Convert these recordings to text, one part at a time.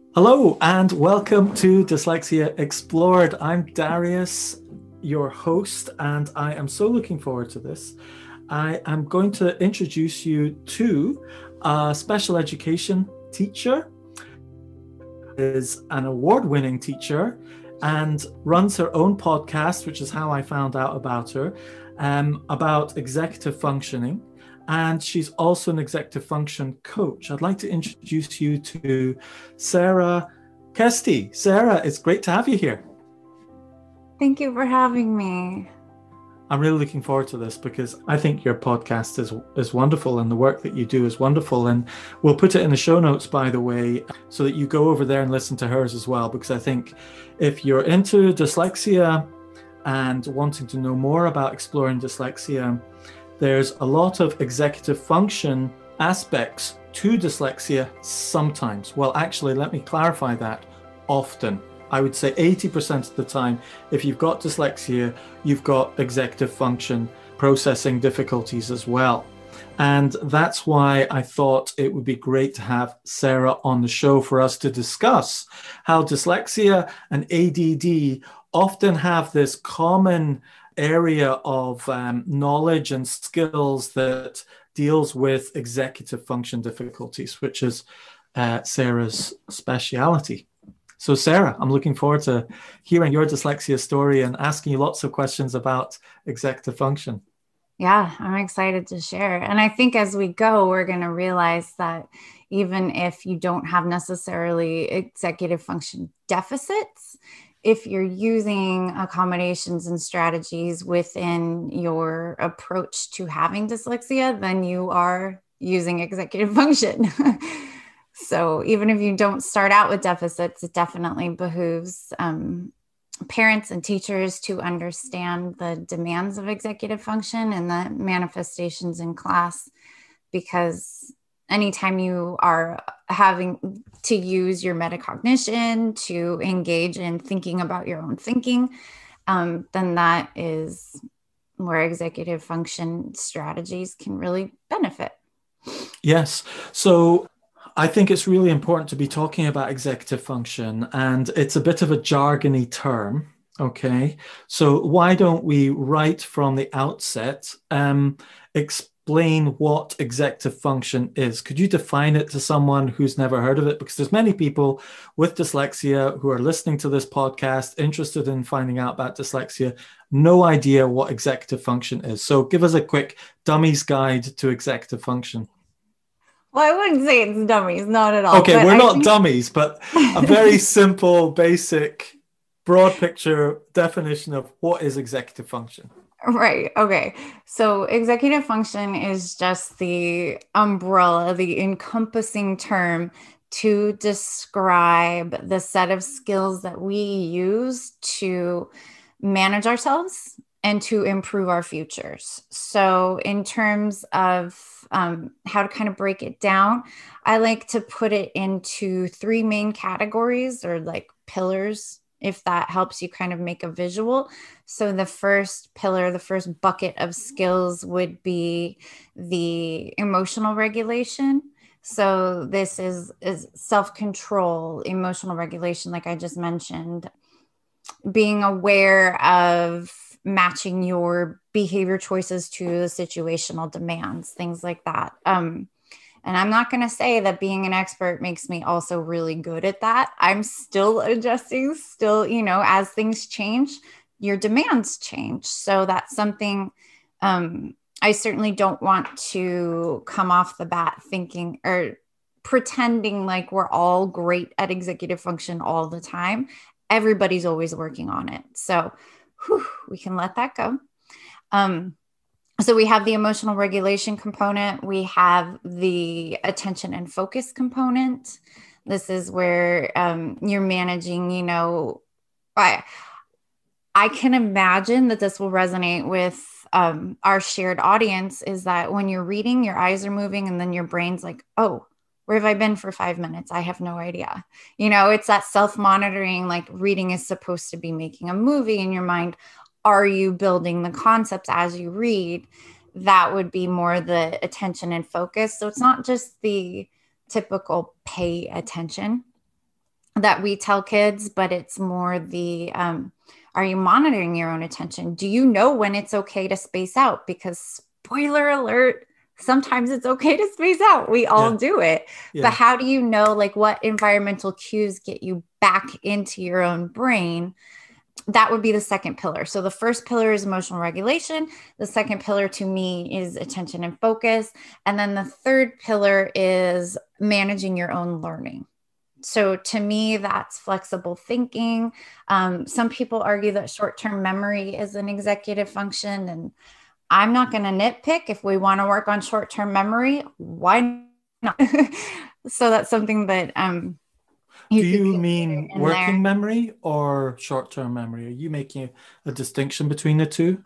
Hello and welcome to Dyslexia Explored. I'm Darius, your host, and I am so looking forward to this. I am going to introduce you to a special education teacher, is an award-winning teacher, and runs her own podcast, which is how I found out about her, about executive functioning. And she's also an executive function coach. I'd like to introduce you to Sarah Kesty. Sarah, it's great to have you here. Thank you for having me. I'm really looking forward to this because I think your podcast is wonderful and the work that you do is wonderful. And we'll put it in the show notes, by the way, so that you go over there and listen to hers as well. Because I think if you're into dyslexia and wanting to know more about exploring dyslexia, there's a lot of executive function aspects to dyslexia sometimes. Well, actually, let me clarify that. Often. I would say 80% of the time, if you've got dyslexia, you've got executive function processing difficulties as well. And that's why I thought it would be great to have Sarah on the show for us to discuss how dyslexia and ADD often have this common area of knowledge and skills that deals with executive function difficulties, which is Sarah's speciality. So Sarah, I'm looking forward to hearing your dyslexia story and asking you lots of questions about executive function. Yeah, I'm excited to share. And I think as we go, we're going to realize that even if you don't have necessarily executive function deficits, if you're using accommodations and strategies within your approach to having dyslexia, then you are using executive function. So even if you don't start out with deficits, it definitely behooves parents and teachers to understand the demands of executive function and the manifestations in class, because anytime you are having to use your metacognition to engage in thinking about your own thinking, then that is where executive function strategies can really benefit. Yes. So I think it's really important to be talking about executive function, and it's a bit of a jargony term. Okay. So why don't we, right from the outset, explain what executive function is? Could you define it to someone who's never heard of it? Because there's many people with dyslexia who are listening to this podcast, interested in finding out about dyslexia, no idea what executive function is. So give us a quick dummy's guide to executive function. Well, I wouldn't say it's dummies, not at all. Okay, we're not dummies, but a very simple, basic, broad picture definition of what is executive function. Right. Okay. So executive function is just the umbrella, the encompassing term to describe the set of skills that we use to manage ourselves and to improve our futures. So in terms of how to kind of break it down, I like to put it into three main categories, or like pillars, if that helps you kind of make a visual. So the first pillar, the first bucket of skills would be the emotional regulation. So this is self-control, emotional regulation, like I just mentioned, being aware of matching your behavior choices to the situational demands, things like that. And I'm not going to say that being an expert makes me also really good at that. I'm still adjusting, as things change, your demands change. So that's something I certainly don't want to come off the bat thinking or pretending like we're all great at executive function all the time. Everybody's always working on it. So we can let that go. So we have the emotional regulation component. We have the attention and focus component. This is where you're managing, I can imagine that this will resonate with our shared audience, is that when you're reading, your eyes are moving and then your brain's like, oh, where have I been for 5 minutes? I have no idea. It's that self-monitoring, like reading is supposed to be making a movie in your mind. Are you building the concepts as you read? That would be more the attention and focus. So it's not just the typical pay attention. that we tell kids, but it's more the, are you monitoring your own attention? Do you know when it's okay to space out? Because spoiler alert, sometimes it's okay to space out. We all do it. Yeah. But how do you know, like, what environmental cues get you back into your own brain? That would be the second pillar. So the first pillar is emotional regulation. The second pillar to me is attention and focus. And then the third pillar is managing your own learning. So to me, that's flexible thinking. Some people argue that short-term memory is an executive function, and I'm not going to nitpick. If we want to work on short-term memory, why not? So that's something that do you mean working memory or short-term memory? Are you making a distinction between the two?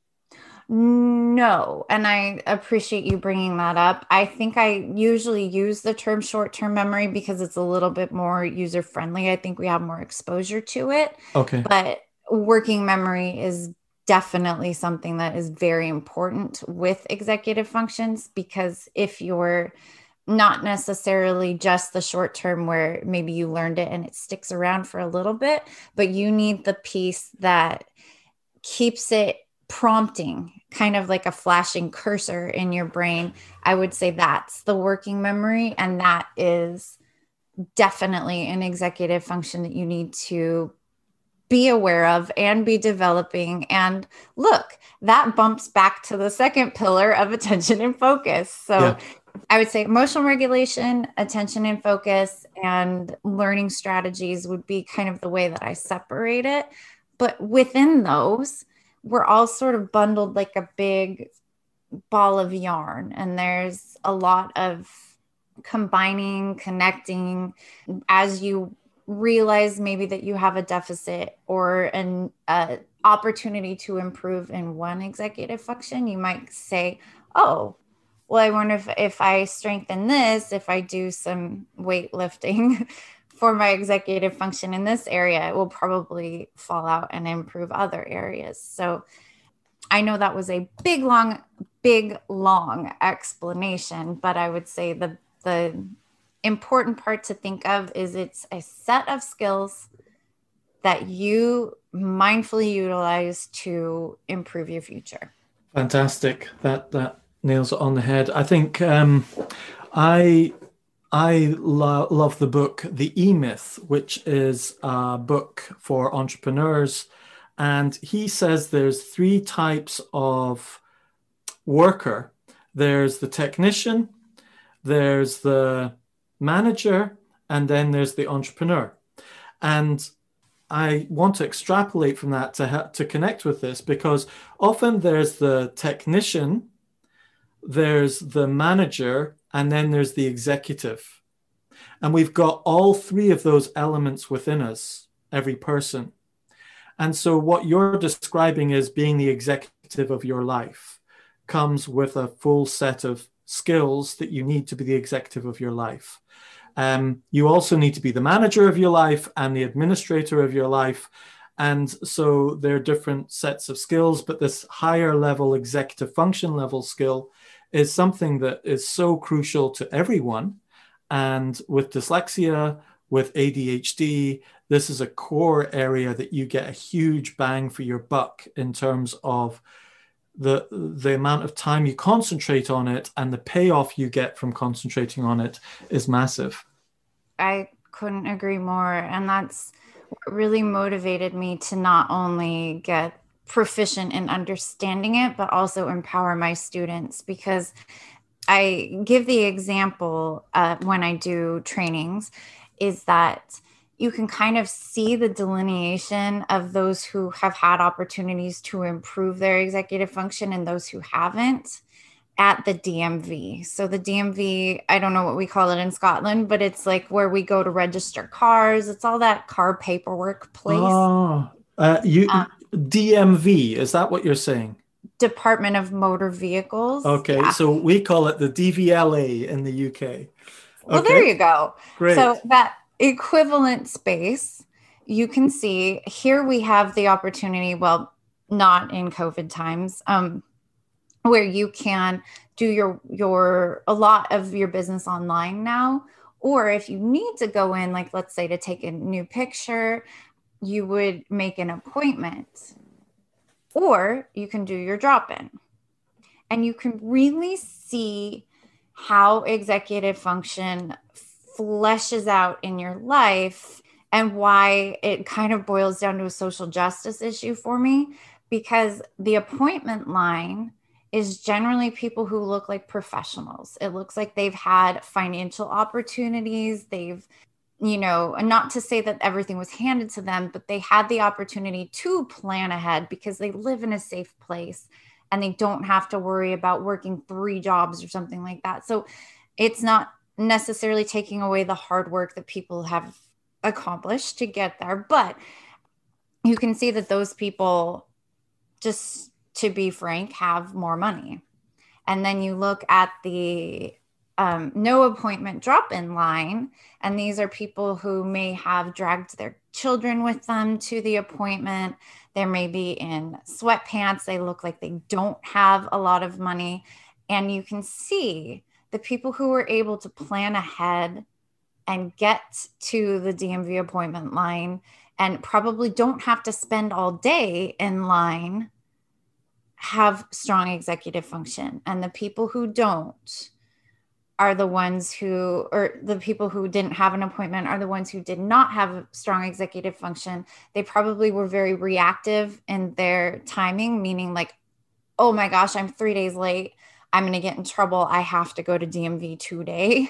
No. And I appreciate you bringing that up. I think I usually use the term short-term memory because it's a little bit more user-friendly. I think we have more exposure to it. Okay. But working memory is definitely something that is very important with executive functions, because if you're not necessarily just the short term where maybe you learned it and it sticks around for a little bit, but you need the piece that keeps it prompting, kind of like a flashing cursor in your brain. I would say that's the working memory. And that is definitely an executive function that you need to be aware of and be developing. And look, that bumps back to the second pillar of attention and focus. So I would say emotional regulation, attention and focus, and learning strategies would be kind of the way that I separate it. But within those, we're all sort of bundled like a big ball of yarn. And there's a lot of combining, connecting as you realize maybe that you have a deficit or an opportunity to improve in one executive function. You might say, oh, well, I wonder if I strengthen this, if I do some weightlifting for my executive function in this area, it will probably fall out and improve other areas. So I know that was a big, long explanation, but I would say the important part to think of is it's a set of skills that you mindfully utilize to improve your future. Fantastic. That nails it on the head. I think I love the book The E-Myth, which is a book for entrepreneurs. And he says there's 3 types of worker. There's the technician, there's the manager, and then there's the entrepreneur. And I want to extrapolate from that to connect with this, because often there's the technician, there's the manager, and then there's the executive. And we've got all 3 of those elements within us, every person. And so what you're describing as being the executive of your life comes with a full set of skills that you need to be the executive of your life. You also need to be the manager of your life and the administrator of your life. And so there are different sets of skills, but this higher level executive function level skill is something that is so crucial to everyone. And with dyslexia, with ADHD, this is a core area that you get a huge bang for your buck in terms of the amount of time you concentrate on it, and the payoff you get from concentrating on it is massive. I couldn't agree more. And that's what really motivated me to not only get proficient in understanding it, but also empower my students, because I give the example when I do trainings is that you can kind of see the delineation of those who have had opportunities to improve their executive function and those who haven't at the DMV. So the DMV, I don't know what we call it in Scotland, but it's like where we go to register cars. It's all that car paperwork place. Oh, DMV, is that what you're saying? Department of Motor Vehicles. Okay, yeah. So we call it the DVLA in the UK. Well, there you go. Great. So that equivalent space, you can see here we have the opportunity, well, not in COVID times, where you can do a lot of your business online now, Or if you need to go in, like let's say to take a new picture, you would make an appointment, or you can do your drop-in. And you can really see how executive function fleshes out in your life and why it kind of boils down to a social justice issue for me, because the appointment line is generally people who look like professionals. It looks like they've had financial opportunities. They've, and not to say that everything was handed to them, but they had the opportunity to plan ahead because they live in a safe place and they don't have to worry about working 3 jobs or something like that. So it's not necessarily taking away the hard work that people have accomplished to get there, but you can see that those people, just to be frank, have more money. And then you look at the no appointment drop-in line, and these are people who may have dragged their children with them to the appointment. They may be in sweatpants. They look like they don't have a lot of money. And you can see the people who were able to plan ahead and get to the DMV appointment line and probably don't have to spend all day in line have strong executive function. And the people who don't are the ones who, or the people who didn't have an appointment are the ones who did not have strong executive function. They probably were very reactive in their timing, meaning like, oh my gosh, I'm 3 days late. I'm going to get in trouble. I have to go to DMV today.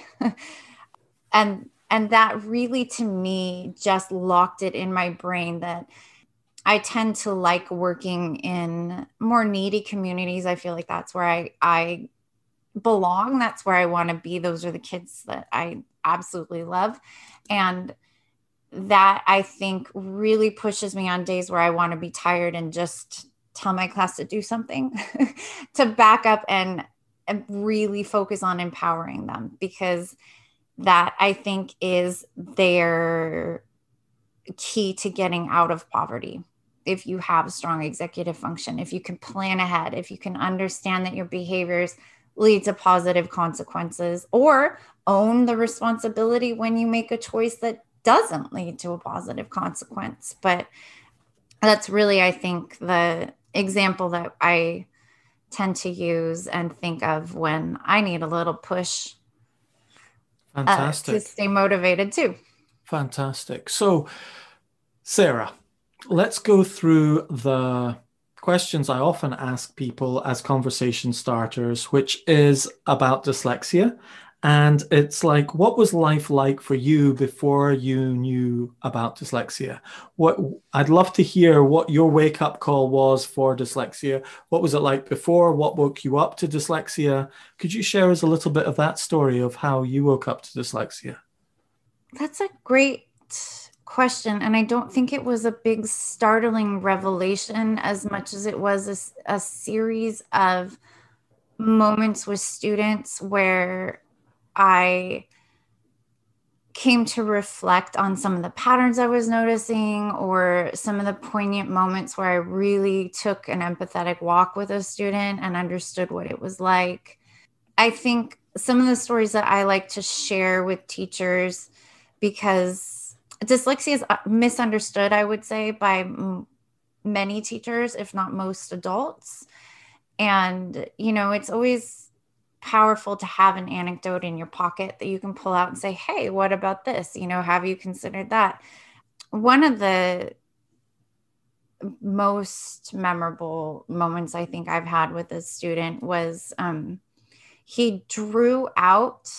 and that really, to me, just locked it in my brain that I tend to like working in more needy communities. I feel like that's where I belong. That's where I want to be. Those are the kids that I absolutely love. And that, I think, really pushes me on days where I want to be tired and just tell my class to do something to back up and really focus on empowering them, because that, I think, is their key to getting out of poverty. If you have a strong executive function, if you can plan ahead, if you can understand that your behaviors lead to positive consequences, or own the responsibility when you make a choice that doesn't lead to a positive consequence. But that's really, I think, the example that I tend to use and think of when I need a little push to stay motivated too. Fantastic. So, Sarah, let's go through the questions I often ask people as conversation starters, which is about dyslexia. And it's like, what was life like for you before you knew about dyslexia? I'd love to hear what your wake up call was for dyslexia. What was it like before? What woke you up to dyslexia? Could you share us a little bit of that story of how you woke up to dyslexia? That's a great question. And I don't think it was a big startling revelation as much as it was a series of moments with students where I came to reflect on some of the patterns I was noticing, or some of the poignant moments where I really took an empathetic walk with a student and understood what it was like. I think some of the stories that I like to share with teachers, because dyslexia is misunderstood, I would say, by many teachers, if not most adults. And, it's always powerful to have an anecdote in your pocket that you can pull out and say, hey, what about this? Have you considered that? One of the most memorable moments I think I've had with a student was he drew out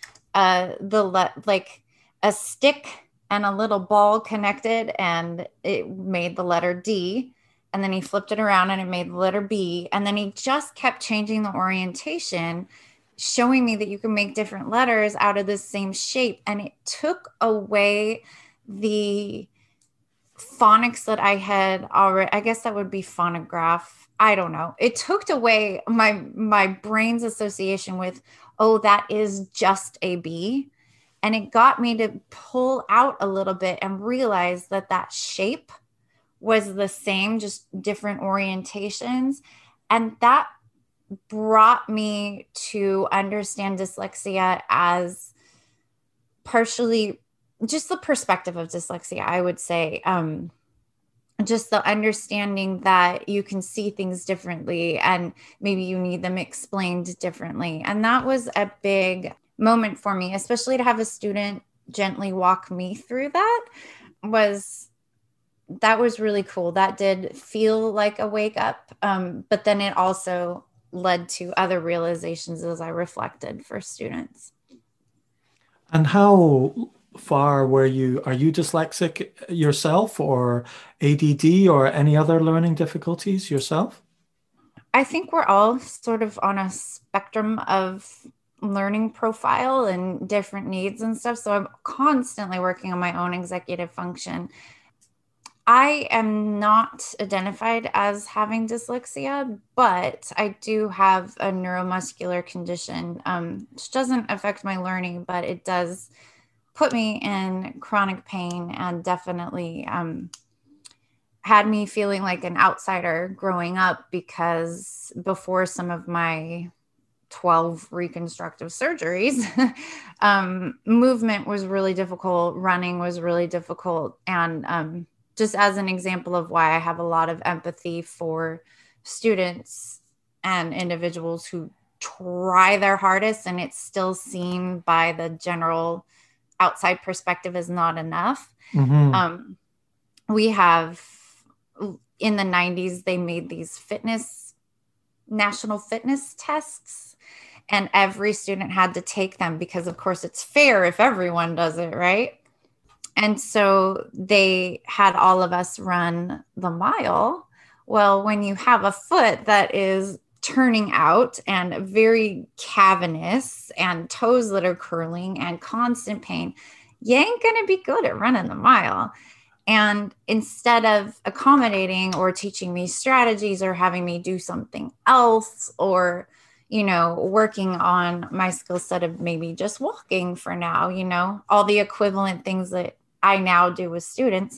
like a stick and a little ball connected, and it made the letter D. And then he flipped it around and it made the letter B. And then he just kept changing the orientation, showing me that you can make different letters out of the same shape. And it took away the phonics that I had already. I guess that would be phonograph. I don't know. It took away my brain's association with, oh, that is just a B. And it got me to pull out a little bit and realize that shape was the same, just different orientations. And that brought me to understand dyslexia as partially just the perspective of dyslexia, I would say. Just the understanding that you can see things differently and maybe you need them explained differently. And that was a big moment for me, especially to have a student gently walk me through that was really cool. That did feel like a wake up. But then it also led to other realizations as I reflected for students. And how far are you dyslexic yourself, or ADD, or any other learning difficulties yourself? I think we're all sort of on a spectrum of learning profile and different needs and stuff. So I'm constantly working on my own executive function. I am not identified as having dyslexia, but I do have a neuromuscular condition, which doesn't affect my learning, but it does put me in chronic pain and definitely had me feeling like an outsider growing up, because before some of my 12 reconstructive surgeries, movement was really difficult, running was really difficult. And just as an example of why I have a lot of empathy for students and individuals who try their hardest and it's still seen by the general outside perspective as not enough. Mm-hmm. We have, in the 90s, they made these national fitness tests, and every student had to take them because, of course, it's fair if everyone does it, right? And so they had all of us run the mile. Well, when you have a foot that is turning out and very cavernous and toes that are curling and constant pain, you ain't going to be good at running the mile. And instead of accommodating or teaching me strategies or having me do something else, or, working on my skill set of maybe just walking for now, all the equivalent things that I now do with students,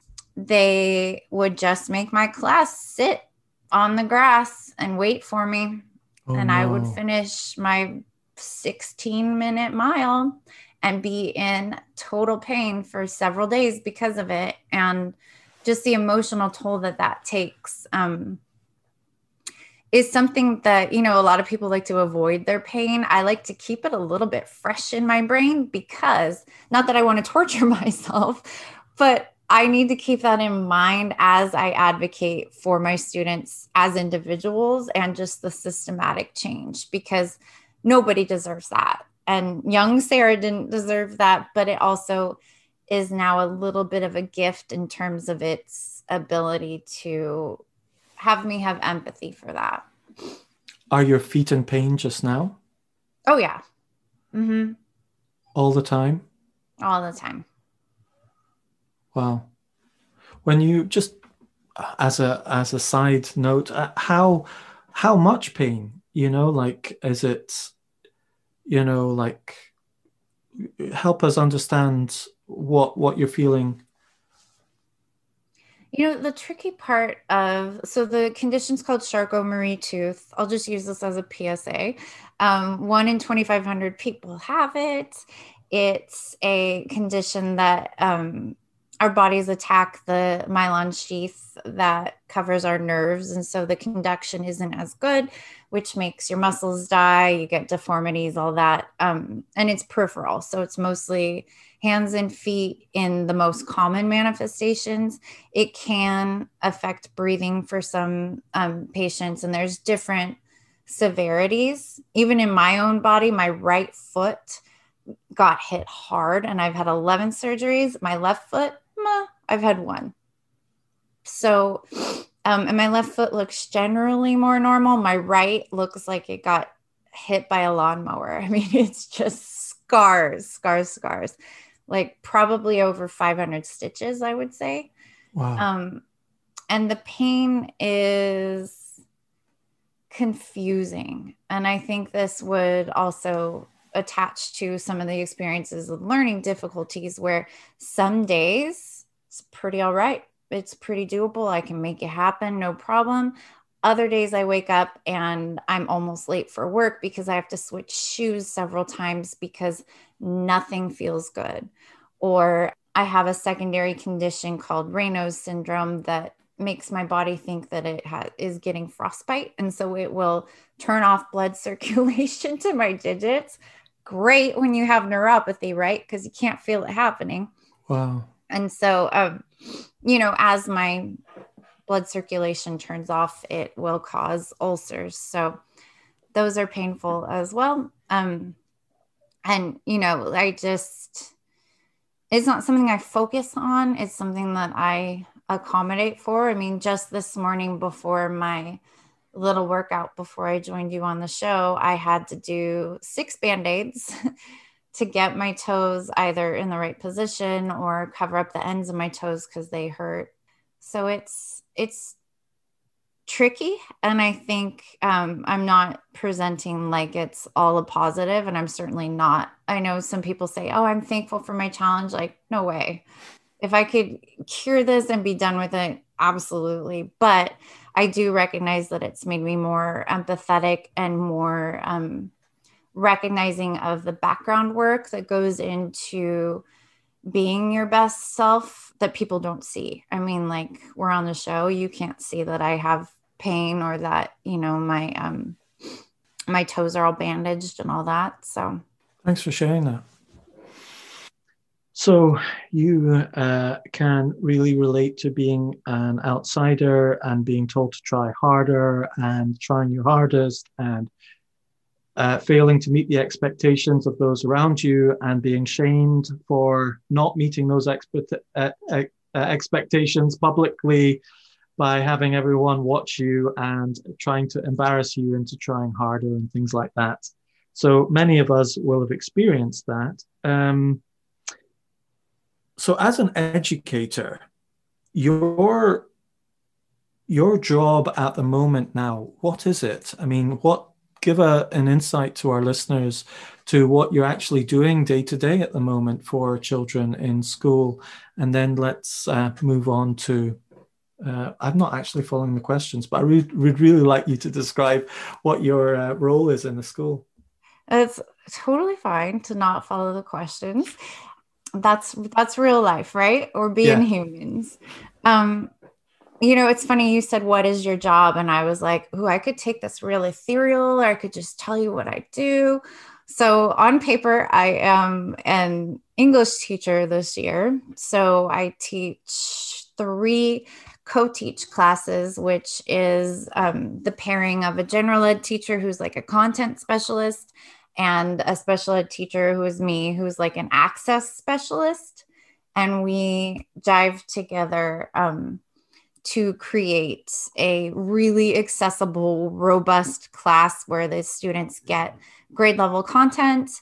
they would just make my class sit on the grass and wait for me. Oh, and no. I would finish my 16-minute mile and be in total pain for several days because of it. And just the emotional toll that takes is something that, a lot of people like to avoid their pain. I like to keep it a little bit fresh in my brain, because not that I want to torture myself, but I need to keep that in mind as I advocate for my students as individuals and just the systematic change, because nobody deserves that. And young Sarah didn't deserve that, but it also is now a little bit of a gift in terms of its ability to have me have empathy for that. Are your feet in pain just now? Oh, yeah. Mm-hmm. All the time? All the time. Wow. When you just, as a side note, how much pain, is it, help us understand what you're feeling. The tricky part so the condition's called Charcot-Marie-Tooth. I'll just use this as a PSA. 1 in 2,500 people have it. It's a condition that our bodies attack the myelin sheath that covers our nerves. And so the conduction isn't as good, which makes your muscles die, you get deformities, all that. And it's peripheral. So it's mostly hands and feet in the most common manifestations. It can affect breathing for some patients, and there's different severities. Even in my own body, my right foot got hit hard, and I've had 11 surgeries. My left foot, I've had 1. So, and my left foot looks generally more normal. My right looks like it got hit by a lawnmower. I mean, it's just scars, like probably over 500 stitches, I would say. Wow. And the pain is confusing. And I think this would also attach to some of the experiences of learning difficulties, where some days it's pretty all right. It's pretty doable. I can make it happen, no problem. Other days I wake up and I'm almost late for work because I have to switch shoes several times because nothing feels good. Or I have a secondary condition called Raynaud's syndrome that makes my body think that it is getting frostbite. And so it will turn off blood circulation to my digits. Great when you have neuropathy, right? Because you can't feel it happening. Wow. And so, as my blood circulation turns off, it will cause ulcers. So those are painful as well. It's not something I focus on. It's something that I accommodate for. I mean, just this morning before my little workout, before I joined you on the show, I had to do 6 Band-Aids to get my toes either in the right position or cover up the ends of my toes because they hurt. So it's tricky. And I think I'm not presenting like it's all a positive, and I'm certainly not. I know some people say, oh, I'm thankful for my challenge. Like, no way. If I could cure this and be done with it, absolutely. But I do recognize that it's made me more empathetic and more recognizing of the background work that goes into being your best self that people don't see. I mean, like, we're on the show, you can't see that I have pain or that, my toes are all bandaged and all that. So thanks for sharing that. So you can really relate to being an outsider and being told to try harder and trying your hardest and failing to meet the expectations of those around you and being shamed for not meeting those expectations publicly by having everyone watch you and trying to embarrass you into trying harder and things like that. So many of us will have experienced that. So as an educator, your job at the moment now, what is it? I mean, give an insight to our listeners to what you're actually doing day to day at the moment for children in school. And then let's move on to, I'm not actually following the questions, but I would really like you to describe what your role is in the school. It's totally fine to not follow the questions. That's real life, right? Or being humans. It's funny you said, what is your job? And I was like, I could take this real ethereal, or I could just tell you what I do. So on paper, I am an English teacher this year. So I teach 3 co-teach classes, which is the pairing of a general ed teacher who's like a content specialist and a special ed teacher who is me, who's like an access specialist. And we dive together to create a really accessible, robust class where the students get grade level content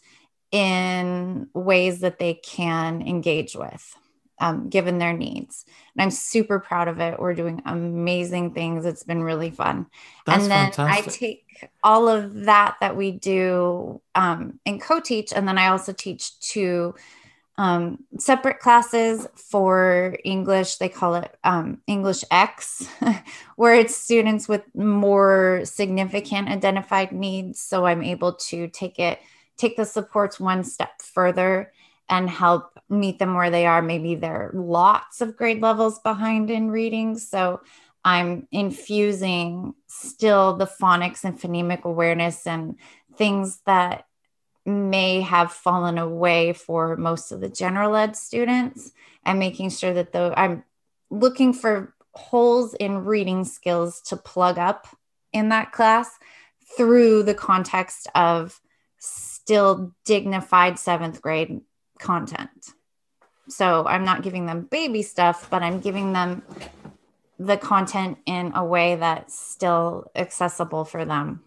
in ways that they can engage with, given their needs. And I'm super proud of it. We're doing amazing things. It's been really fun. That's and then fantastic. I take all of that we do and co-teach. And then I also teach 2 separate classes for English. They call it English X, where it's students with more significant identified needs. So I'm able to take the supports one step further and help meet them where they are. Maybe they're lots of grade levels behind in reading. So I'm infusing still the phonics and phonemic awareness and things that may have fallen away for most of the general ed students, and making sure that I'm looking for holes in reading skills to plug up in that class through the context of still dignified 7th grade content. So I'm not giving them baby stuff, but I'm giving them the content in a way that's still accessible for them.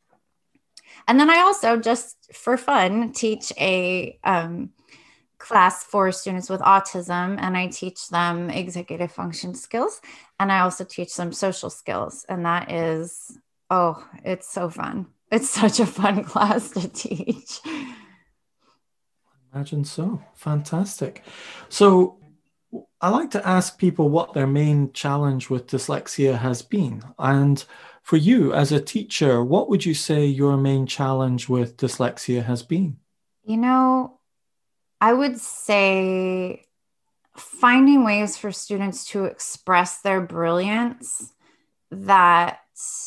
And then I also, just for fun, teach a class for students with autism, and I teach them executive function skills, and I also teach them social skills. And that is, it's so fun. It's such a fun class to teach. Imagine so. Fantastic. So I like to ask people what their main challenge with dyslexia has been. And for you as a teacher, what would you say your main challenge with dyslexia has been? I would say finding ways for students to express their brilliance that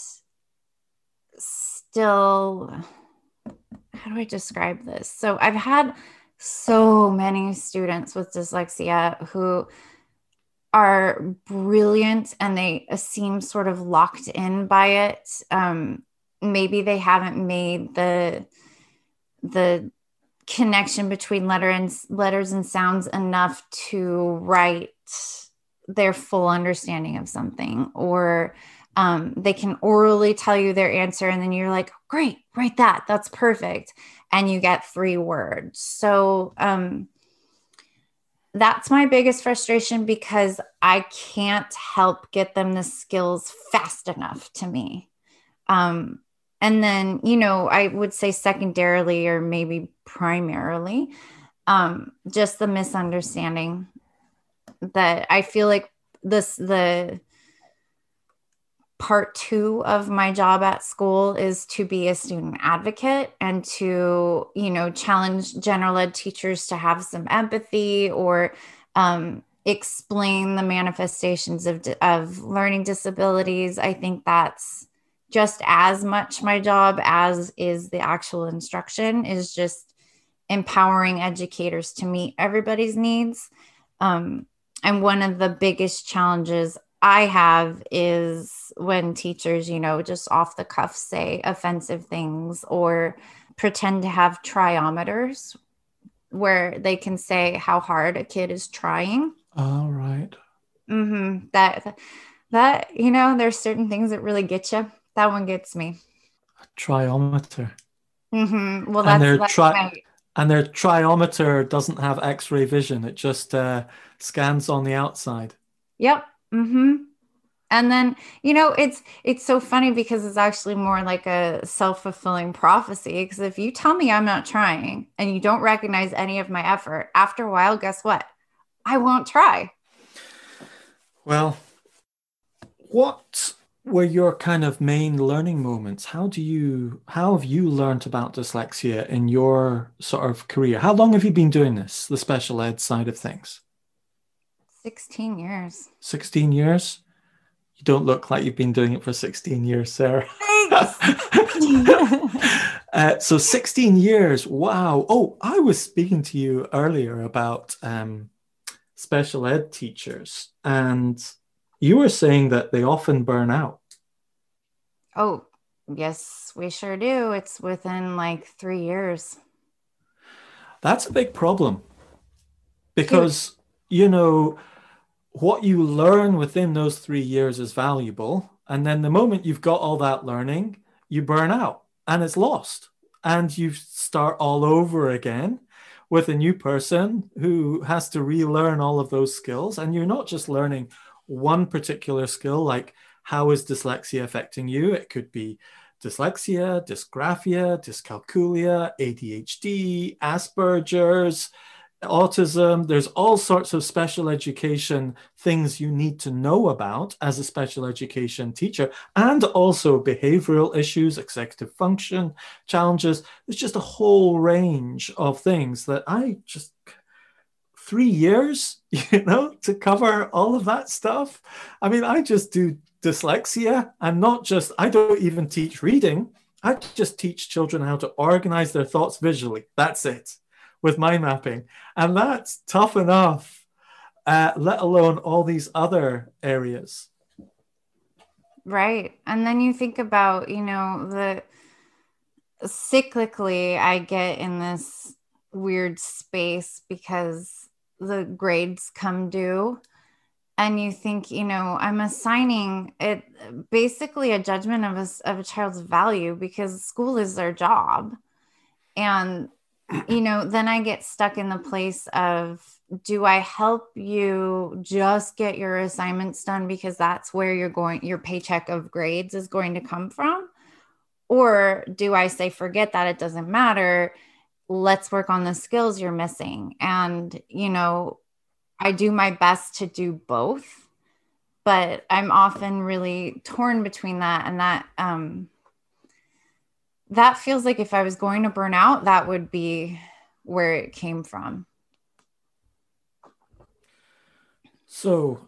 still, how do I describe this? So I've had so many students with dyslexia who are brilliant and they seem sort of locked in by it. Maybe they haven't made the connection between letters and sounds enough to write their full understanding of something, or they can orally tell you their answer and then you're like, great, write that, that's perfect, and you get 3 words. So that's my biggest frustration, because I can't help get them the skills fast enough to me. And then, I would say secondarily, or maybe primarily, just the misunderstanding that I feel like the part 2 of my job at school is to be a student advocate and to, challenge general ed teachers to have some empathy, or explain the manifestations of learning disabilities. I think that's just as much my job as is the actual instruction, is just empowering educators to meet everybody's needs. And one of the biggest challenges I have is when teachers, just off the cuff say offensive things or pretend to have triometers where they can say how hard a kid is trying. All right. Mm-hmm. That, there's certain things that really get you. That one gets me. A triometer. Mm-hmm. Well, And that's right. And their triometer doesn't have X-ray vision. It just scans on the outside. Yep. Mm-hmm. And then, it's so funny because it's actually more like a self-fulfilling prophecy. Because if you tell me I'm not trying and you don't recognize any of my effort, after a while, guess what? I won't try. Well, what were your kind of main learning moments? How have you learned about dyslexia in your sort of career? How long have you been doing this, the special ed side of things? 16 years. 16 years? You don't look like you've been doing it for 16 years, Sarah. Thanks. So 16 years. Wow. Oh, I was speaking to you earlier about special ed teachers, and you were saying that they often burn out. Oh, yes, we sure do. It's within like 3 years. That's a big problem Huge. because, what you learn within those 3 years is valuable. And then the moment you've got all that learning, you burn out and it's lost. And you start all over again with a new person who has to relearn all of those skills. And you're not just learning one particular skill, like how is dyslexia affecting you? It could be dyslexia, dysgraphia, dyscalculia, ADHD, Asperger's, autism. There's all sorts of special education things you need to know about as a special education teacher, and also behavioral issues, executive function challenges. There's just a whole range of things that 3 years, to cover all of that stuff. I mean, I just do dyslexia, and I don't even teach reading. I just teach children how to organize their thoughts visually. That's it, with mind mapping. And that's tough enough, let alone all these other areas. Right. And then you think about, the cyclically, I get in this weird space because the grades come due. And you think, I'm assigning it basically a judgment of a child's value because school is their job. And, then I get stuck in the place of, do I help you just get your assignments done because that's where your paycheck of grades is going to come from? Or do I say, forget that, it doesn't matter. Let's work on the skills you're missing. And, I do my best to do both. but I'm often really torn between that. And that feels like if I was going to burn out, that would be where it came from. So,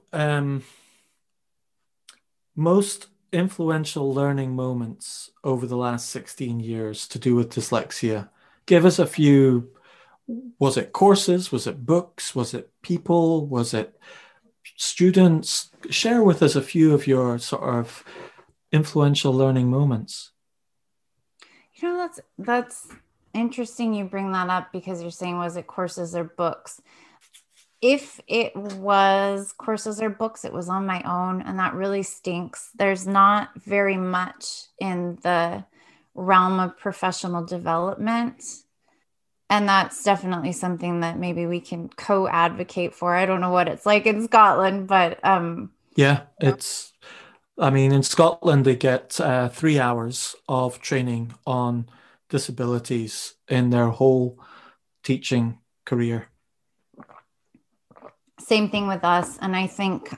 most influential learning moments over the last 16 years to do with dyslexia. Give us a few. Was it courses? Was it books? Was it people? Was it students? Share with us a few of your sort of influential learning moments. That's interesting you bring that up, because you're saying, was it courses or books? If it was courses or books, it was on my own, and that really stinks. There's not very much in the realm of professional development. And that's definitely something that maybe we can co-advocate for. I don't know what it's like in Scotland, but Yeah, I mean, in Scotland, they get 3 hours of training on disabilities in their whole teaching career. same thing with us. And I think,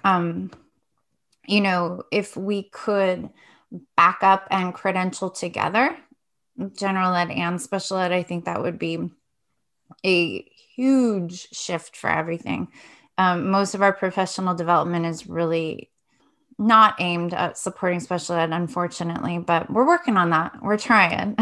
if we could back up and credential together, general ed and special ed, I think that would be a huge shift for everything. Most of our professional development is really not aimed at supporting special ed, unfortunately, but we're working on that. We're trying.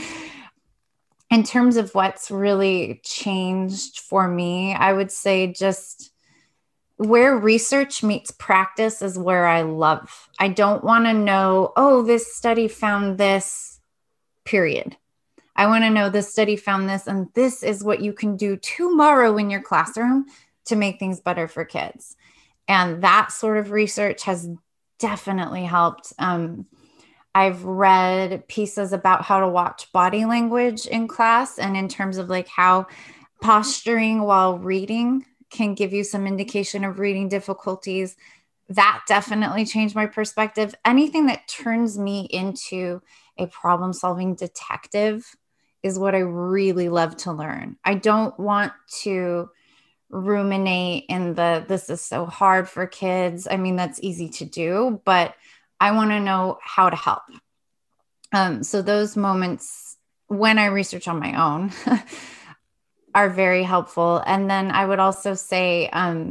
In terms of what's really changed for me, I would say just where research meets practice is where I love. I don't want to know, oh, this study found this, period. I want to know this study found this, and this is what you can do tomorrow in your classroom to make things better for kids. And that sort of research has definitely helped. I've read pieces about how to watch body language in class, and in terms of like how posturing while reading can give you some indication of reading difficulties. That definitely changed my perspective. Anything that turns me into a problem-solving detective is what I really love to learn. I don't want to ruminate in this is so hard for kids. I mean, that's easy to do, but I want to know how to help. So those moments when I research on my own are very helpful. And then I would also say,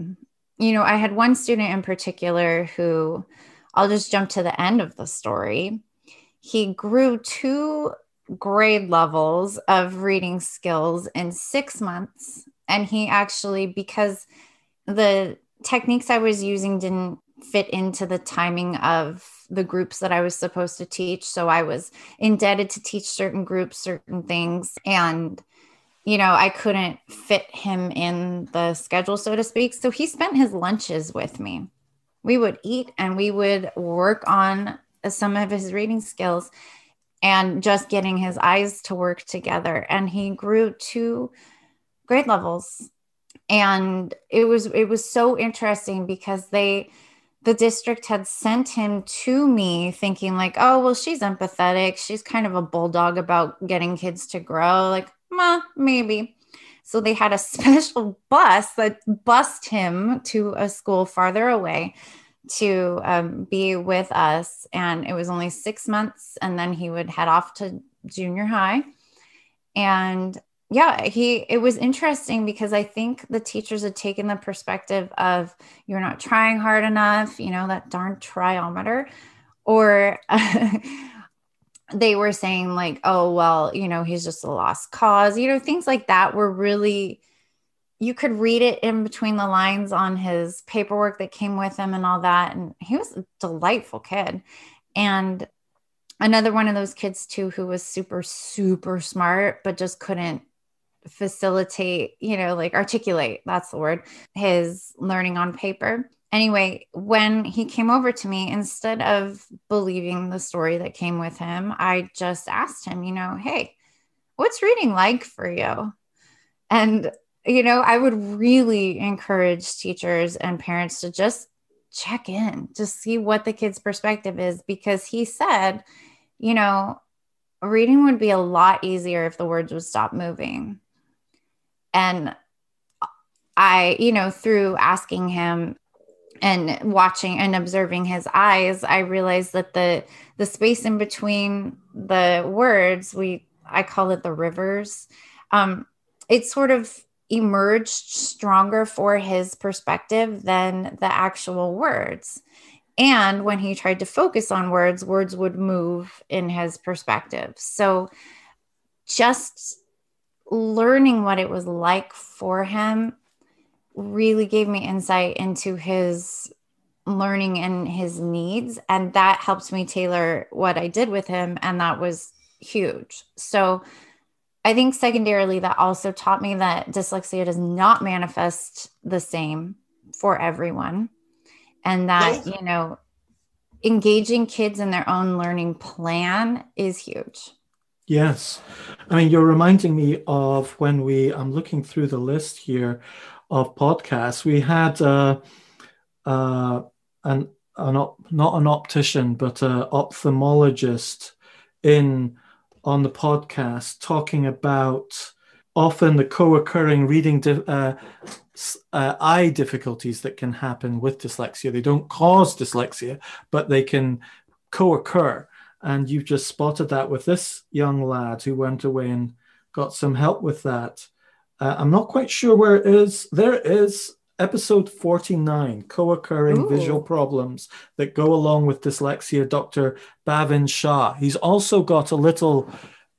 I had one student in particular who, I'll just jump to the end of the story. He grew 2 grade levels of reading skills in 6 months. And he actually, because the techniques I was using didn't fit into the timing of the groups that I was supposed to teach. So I was indebted to teach certain groups, certain things. And I couldn't fit him in the schedule, so to speak. So he spent his lunches with me. We would eat and we would work on some of his reading skills and just getting his eyes to work together. And he grew 2 grade levels. And it was so interesting because the district had sent him to me thinking like, oh, well, she's empathetic. She's kind of a bulldog about getting kids to grow. Like, maybe. So they had a special bus that bused him to a school farther away to be with us. And it was only 6 months. And then he would head off to junior high. And yeah, it was interesting because I think the teachers had taken the perspective of you're not trying hard enough, that darn triometer, or they were saying like, oh, well, he's just a lost cause, things like that were really, you could read it in between the lines on his paperwork that came with him and all that. And he was a delightful kid. And another one of those kids too, who was super, super smart, but just couldn't facilitate, articulate, that's the word, his learning on paper. Anyway, when he came over to me, instead of believing the story that came with him, I just asked him, hey, what's reading like for you? And, I would really encourage teachers and parents to just check in, to see what the kid's perspective is, because he said, reading would be a lot easier if the words would stop moving. And I, through asking him, And watching and observing his eyes, I realized that the space in between the words, I call it the rivers, it sort of emerged stronger for his perspective than the actual words. And when he tried to focus on words, words would move in his perspective. So just learning what it was like for him really gave me insight into his learning and his needs. And that helps me tailor what I did with him. And that was huge. So I think secondarily, that also taught me that dyslexia does not manifest the same for everyone. And that, engaging kids in their own learning plan is huge. Yes. I mean, you're reminding me of when I'm looking through the list here of podcasts. We had not an optician, but an ophthalmologist on the podcast talking about often the co-occurring reading eye difficulties that can happen with dyslexia. They don't cause dyslexia, but they can co-occur. And you've just spotted that with this young lad who went away and got some help with that. I'm not quite sure where it is. There is episode 49, co-occurring visual problems that go along with dyslexia, Dr. Bhavin Shah. He's also got a little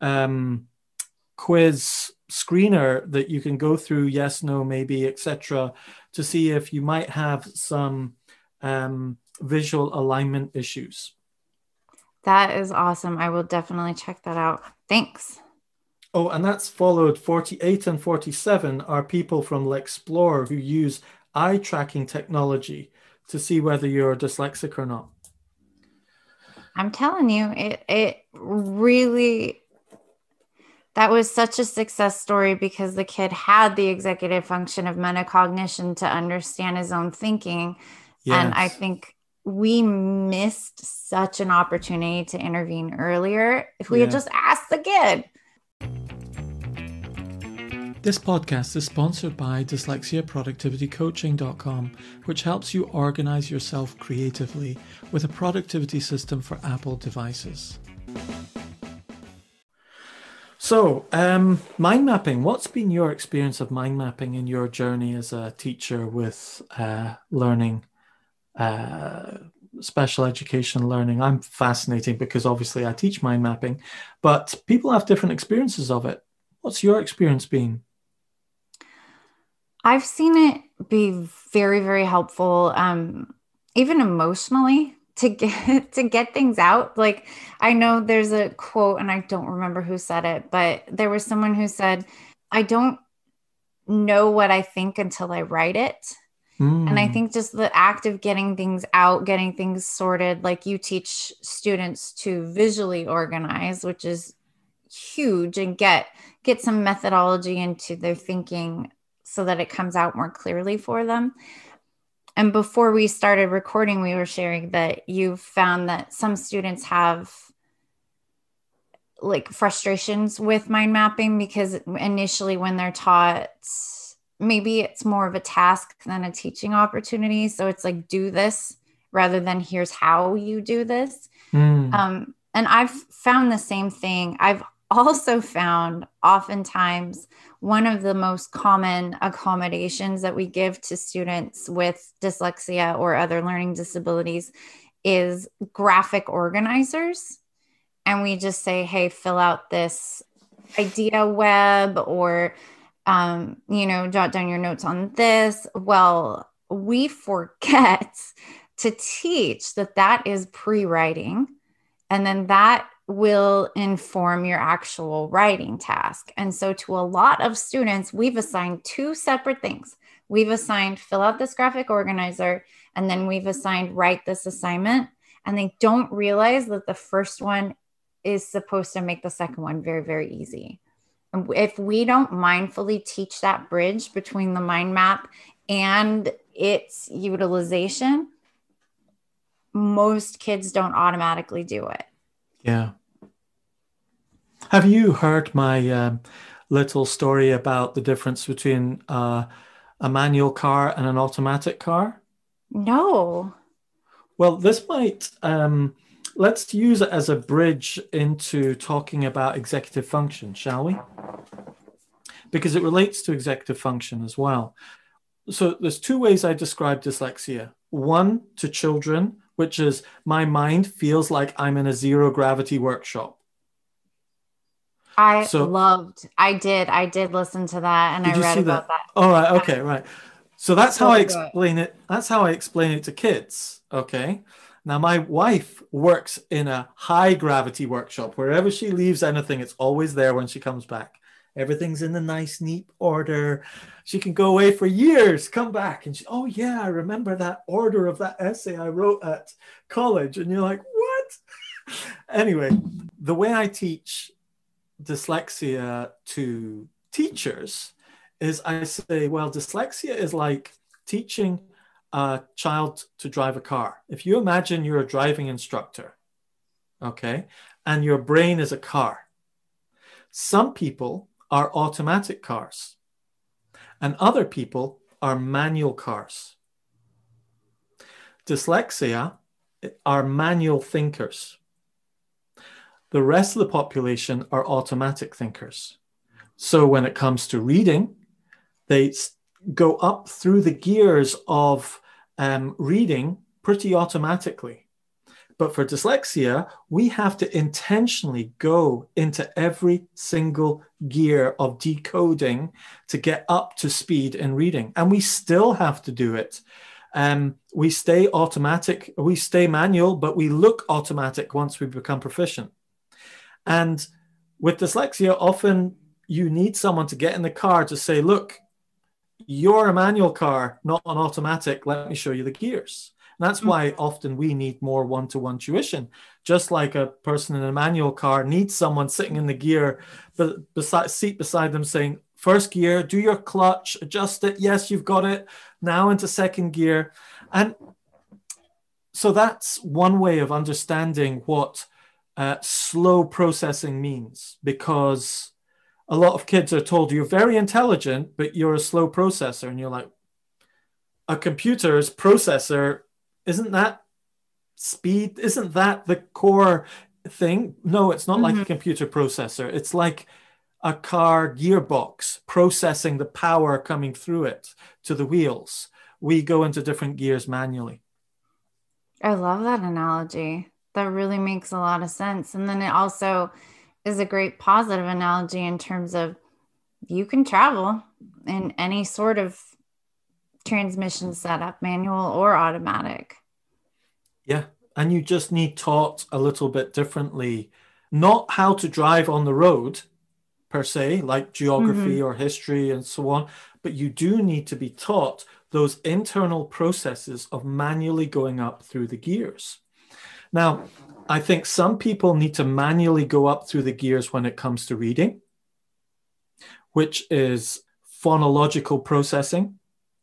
quiz screener that you can go through, yes, no, maybe, etc., to see if you might have some visual alignment issues. That is awesome. I will definitely check that out. Thanks. Oh, and that's followed 48 and 47 are people from Lexplore who use eye tracking technology to see whether you're dyslexic or not. I'm telling you, it really, that was such a success story because the kid had the executive function of metacognition to understand his own thinking. Yes. And I think we missed such an opportunity to intervene earlier if we had just asked the kid. This podcast is sponsored by dyslexiaproductivitycoaching.com, which helps you organize yourself creatively with a productivity system for Apple devices. So, mind mapping. What's been your experience of mind mapping in your journey as a teacher with learning, special education learning? I'm fascinating because obviously I teach mind mapping, but people have different experiences of it. What's your experience been? I've seen it be very, very helpful, even emotionally, to get things out. Like, I know there's a quote, and I don't remember who said it, but there was someone who said, I don't know what I think until I write it. And I think just the act of getting things out, getting things sorted, like you teach students to visually organize, which is huge, and get some methodology into their thinking so that it comes out more clearly for them. And before we started recording, we were sharing that you found that some students have like frustrations with mind mapping because initially when they're taught, maybe it's more of a task than a teaching opportunity. So it's like, do this rather than here's how you do this. And I've found the same thing. I've also found oftentimes one of the most common accommodations that we give to students with dyslexia or other learning disabilities is graphic organizers. And we just say, hey, fill out this idea web or, jot down your notes on this. Well, we forget to teach that is pre-writing. And then that will inform your actual writing task. And so to a lot of students, we've assigned two separate things. We've assigned fill out this graphic organizer, and then we've assigned write this assignment. And they don't realize that the first one is supposed to make the second one very, very easy. And if we don't mindfully teach that bridge between the mind map and its utilization, most kids don't automatically do it. Yeah. Have you heard my little story about the difference between a manual car and an automatic car? No. Well, this might, let's use it as a bridge into talking about executive function, shall we? Because it relates to executive function as well. So there's two ways I describe dyslexia. One to children, which is my mind feels like I'm in a zero gravity workshop. I did listen to that and I Did you read see about that? that. All right, okay, right. So that's how I So good. explain it. That's how I explain it to kids. Okay. Now my wife works in a high gravity workshop. Wherever she leaves anything, it's always there when she comes back. Everything's in a nice, neat order. She can go away for years, come back, and oh yeah, I remember that order of that essay I wrote at college. And you're like, what? Anyway, the way I teach dyslexia to teachers is I say, well, dyslexia is like teaching a child to drive a car. If you imagine you're a driving instructor, okay, and your brain is a car, some people are automatic cars and other people are manual cars. Dyslexia are manual thinkers. The rest of the population are automatic thinkers. So when it comes to reading, they go up through the gears of reading pretty automatically. But for dyslexia, we have to intentionally go into every single gear of decoding to get up to speed in reading. And we still have to do it. We stay automatic, we stay manual, but we look automatic once we become proficient. And with dyslexia, often you need someone to get in the car to say, look, you're a manual car, not an automatic. Let me show you the gears. And that's why often we need more one-to-one tuition. Just like a person in a manual car needs someone sitting in the gear, seat beside them saying, first gear, do your clutch, adjust it. Yes, you've got it. Now into second gear. And so that's one way of understanding what slow processing means, because a lot of kids are told you're very intelligent, but you're a slow processor. And you're like, a computer's processor, isn't that speed? Isn't that the core thing? No, it's not like a computer processor. It's like a car gearbox processing the power coming through it to the wheels. We go into different gears manually. I love that analogy. That really makes a lot of sense. And then it also is a great positive analogy in terms of you can travel in any sort of transmission setup, manual or automatic. Yeah. And you just need taught a little bit differently, not how to drive on the road per se, like geography or history and so on, but you do need to be taught those internal processes of manually going up through the gears. Now, I think some people need to manually go up through the gears when it comes to reading, which is phonological processing.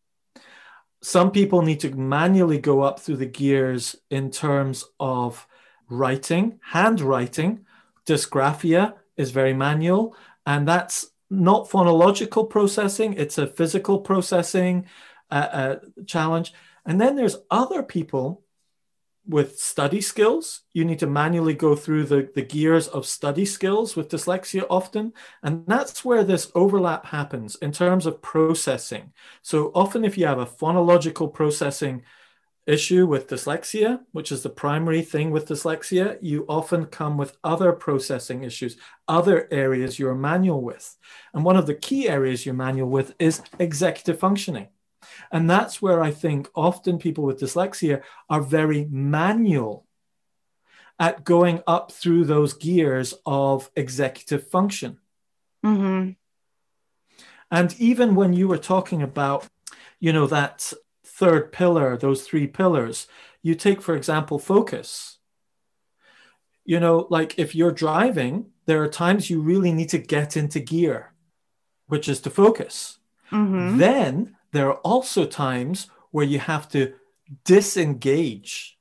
Some people need to manually go up through the gears in terms of writing, handwriting. Dysgraphia is very manual, and that's not phonological processing. It's a physical processing challenge. And then there's other people with study skills. You need to manually go through the gears of study skills with dyslexia often. And that's where this overlap happens in terms of processing. So often if you have a phonological processing issue with dyslexia, which is the primary thing with dyslexia, you often come with other processing issues, other areas you're manual with. And one of the key areas you're manual with is executive functioning. And that's where I think often people with dyslexia are very manual at going up through those gears of executive function. And even when you were talking about, that third pillar, those three pillars, you take, for example, focus. Like if you're driving, there are times you really need to get into gear, which is to focus. Then there are also times where you have to disengage.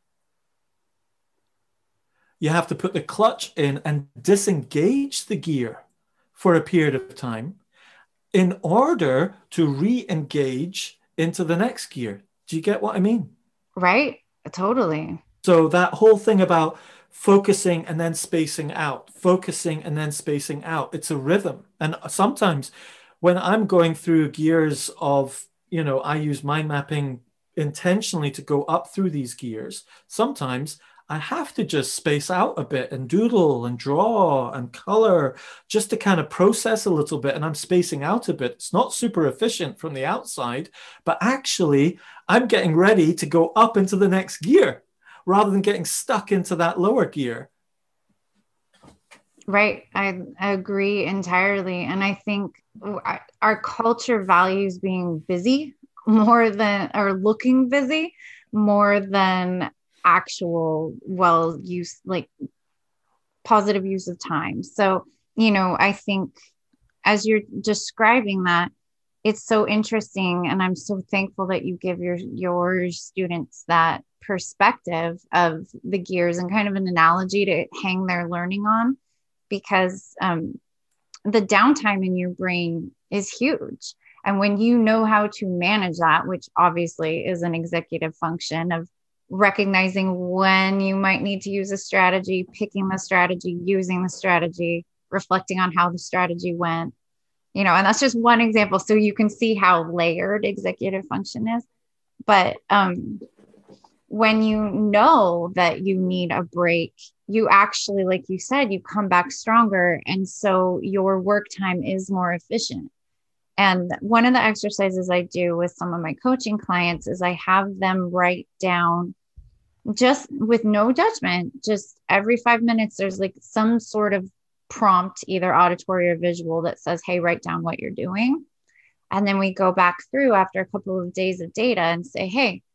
You have to put the clutch in and disengage the gear for a period of time in order to re-engage into the next gear. Do you get what I mean? Right. Totally. So that whole thing about focusing and then spacing out, focusing and then spacing out, it's a rhythm. And sometimes when I'm going through gears of, I use mind mapping intentionally to go up through these gears. Sometimes I have to just space out a bit and doodle and draw and color just to kind of process a little bit. And I'm spacing out a bit. It's not super efficient from the outside, but actually I'm getting ready to go up into the next gear rather than getting stuck into that lower gear. Right. I agree entirely. And I think our culture values being busy more than, or looking busy more than actual well use, like positive use of time. So, I think as you're describing that, it's so interesting. And I'm so thankful that you give your students that perspective of the gears and kind of an analogy to hang their learning on, because the downtime in your brain is huge. And when you know how to manage that, which obviously is an executive function of recognizing when you might need to use a strategy, picking the strategy, using the strategy, reflecting on how the strategy went, and that's just one example. So you can see how layered executive function is. But when you know that you need a break, you actually, like you said, you come back stronger. And so your work time is more efficient. And one of the exercises I do with some of my coaching clients is I have them write down, just with no judgment, just every 5 minutes, there's like some sort of prompt, either auditory or visual, that says, hey, write down what you're doing. And then we go back through after a couple of days of data and say, hey,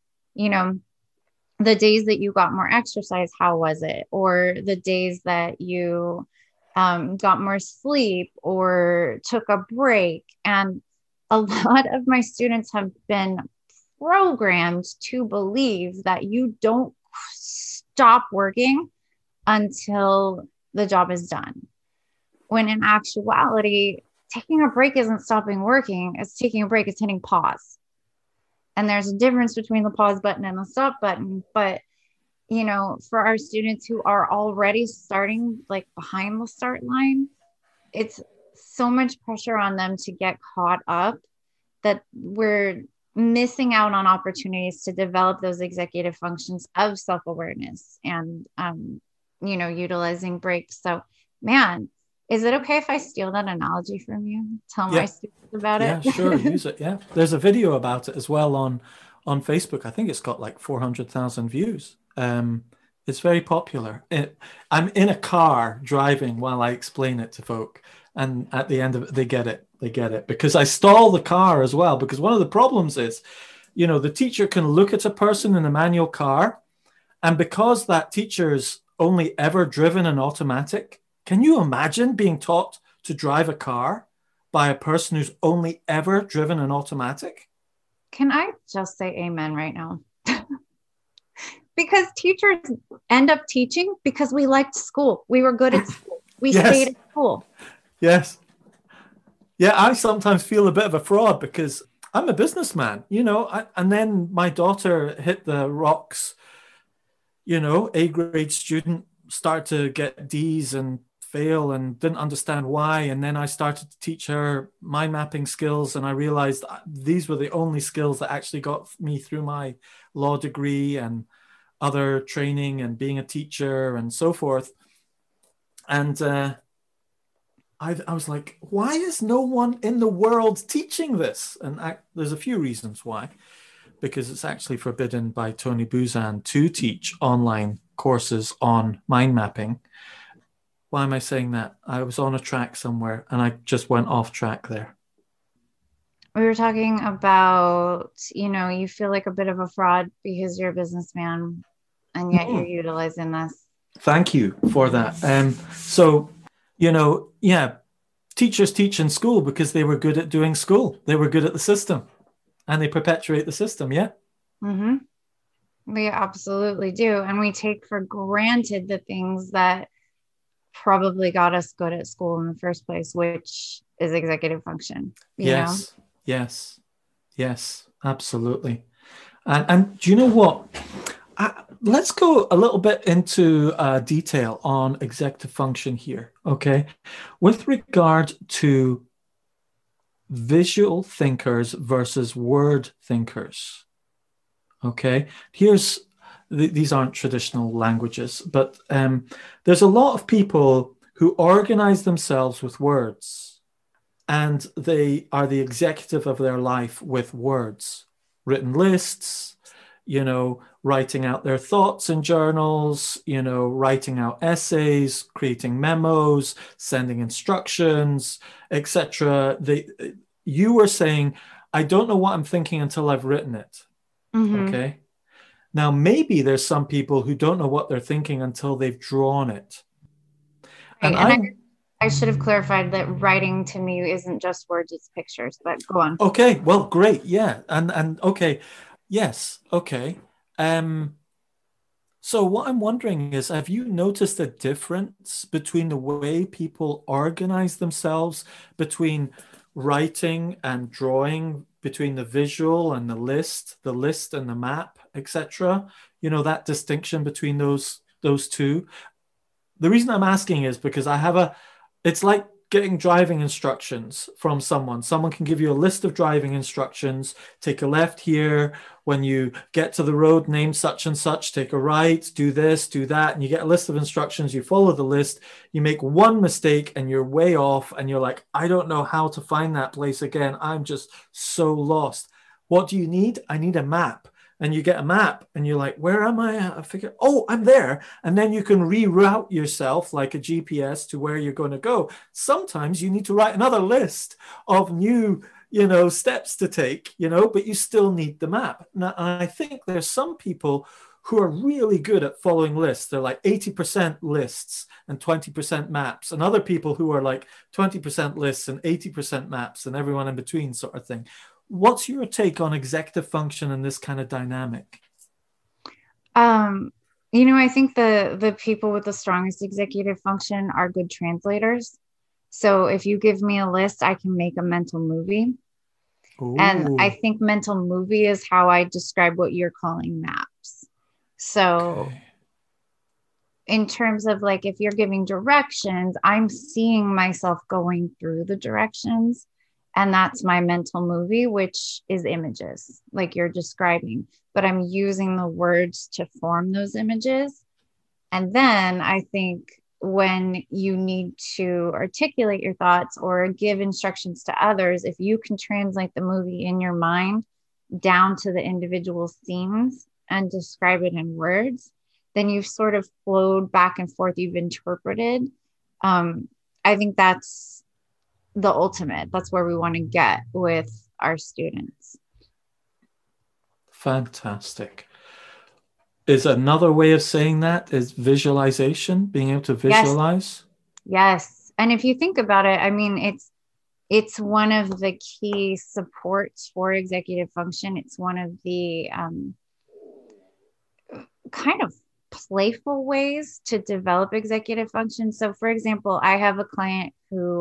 the days that you got more exercise, how was it? Or the days that you got more sleep or took a break. And a lot of my students have been programmed to believe that you don't stop working until the job is done. When in actuality, taking a break isn't stopping working. It's taking a break, it's hitting pause. And there's a difference between the pause button and the stop button. But, for our students who are already starting like behind the start line, it's so much pressure on them to get caught up that we're missing out on opportunities to develop those executive functions of self-awareness and, utilizing breaks. So, man, is it okay if I steal that analogy from you? Tell my students about it? Yeah, sure. Use it. Yeah. There's a video about it as well on Facebook. I think it's got like 400,000 views. It's very popular. I'm in a car driving while I explain it to folk. And at the end of it, they get it. They get it because I stall the car as well. Because one of the problems is, the teacher can look at a person in a manual car. And because that teacher's only ever driven an automatic, can you imagine being taught to drive a car by a person who's only ever driven an automatic? Can I just say amen right now? Because teachers end up teaching because we liked school. We were good at school. We stayed at school. Yes. Yeah, I sometimes feel a bit of a fraud because I'm a businessman, and then my daughter hit the rocks, A grade student, start to get D's and fail and didn't understand why. And then I started to teach her mind mapping skills. And I realized these were the only skills that actually got me through my law degree and other training and being a teacher and so forth. And I was like, why is no one in the world teaching this? And there's a few reasons why. Because it's actually forbidden by Tony Buzan to teach online courses on mind mapping. Why am I saying that? I was on a track somewhere and I just went off track there. We were talking about, you feel like a bit of a fraud because you're a businessman and yet you're utilizing this. Thank you for that. So, teachers teach in school because they were good at doing school. They were good at the system and they perpetuate the system. Yeah. Mm-hmm. We absolutely do. And we take for granted the things that probably got us good at school in the first place, which is executive function. Yes, absolutely. And do you know what? Let's go a little bit into detail on executive function here, okay? With regard to visual thinkers versus word thinkers, okay? These aren't traditional languages, but there's a lot of people who organize themselves with words, and they are the executive of their life with words, written lists, writing out their thoughts in journals, writing out essays, creating memos, sending instructions, etc. You were saying, I don't know what I'm thinking until I've written it. Mm-hmm. Okay. Now, maybe there's some people who don't know what they're thinking until they've drawn it. Right. And I should have clarified that writing to me isn't just words, it's pictures, but go on. Okay. Well, great. Yeah. And okay. Yes. Okay. So what I'm wondering is, have you noticed a difference between the way people organize themselves, between writing and drawing, between the visual and the list and the map, etc.? That distinction between those two. The reason I'm asking is because it's like getting driving instructions from someone. Someone can give you a list of driving instructions. Take a left here. When you get to the road named such and such, take a right, do this, do that. And you get a list of instructions. You follow the list. You make one mistake and you're way off. And you're like, I don't know how to find that place again. I'm just so lost. What do you need? I need a map. And you get a map and you're like, where am I? I figure, oh, I'm there. And then you can reroute yourself like a GPS to where you're going to go. Sometimes you need to write another list of new, steps to take, but you still need the map. Now, I think there's some people who are really good at following lists. They're like 80% lists and 20% maps, and other people who are like 20% lists and 80% maps and everyone in between sort of thing. What's your take on executive function and this kind of dynamic? I think the people with the strongest executive function are good translators. So if you give me a list, I can make a mental movie. Ooh. And I think mental movie is how I describe what you're calling maps. So in terms of like, if you're giving directions, I'm seeing myself going through the directions. And that's my mental movie, which is images like you're describing, but I'm using the words to form those images. And then I think when you need to articulate your thoughts or give instructions to others, if you can translate the movie in your mind down to the individual scenes and describe it in words, then you've sort of flowed back and forth. You've interpreted. I think that's the ultimate. That's where we want to get with our students. Fantastic. Is another way of saying that is visualization, being able to visualize? Yes. And if you think about it, I mean, it's one of the key supports for executive function. It's one of the kind of playful ways to develop executive function. So for example, I have a client who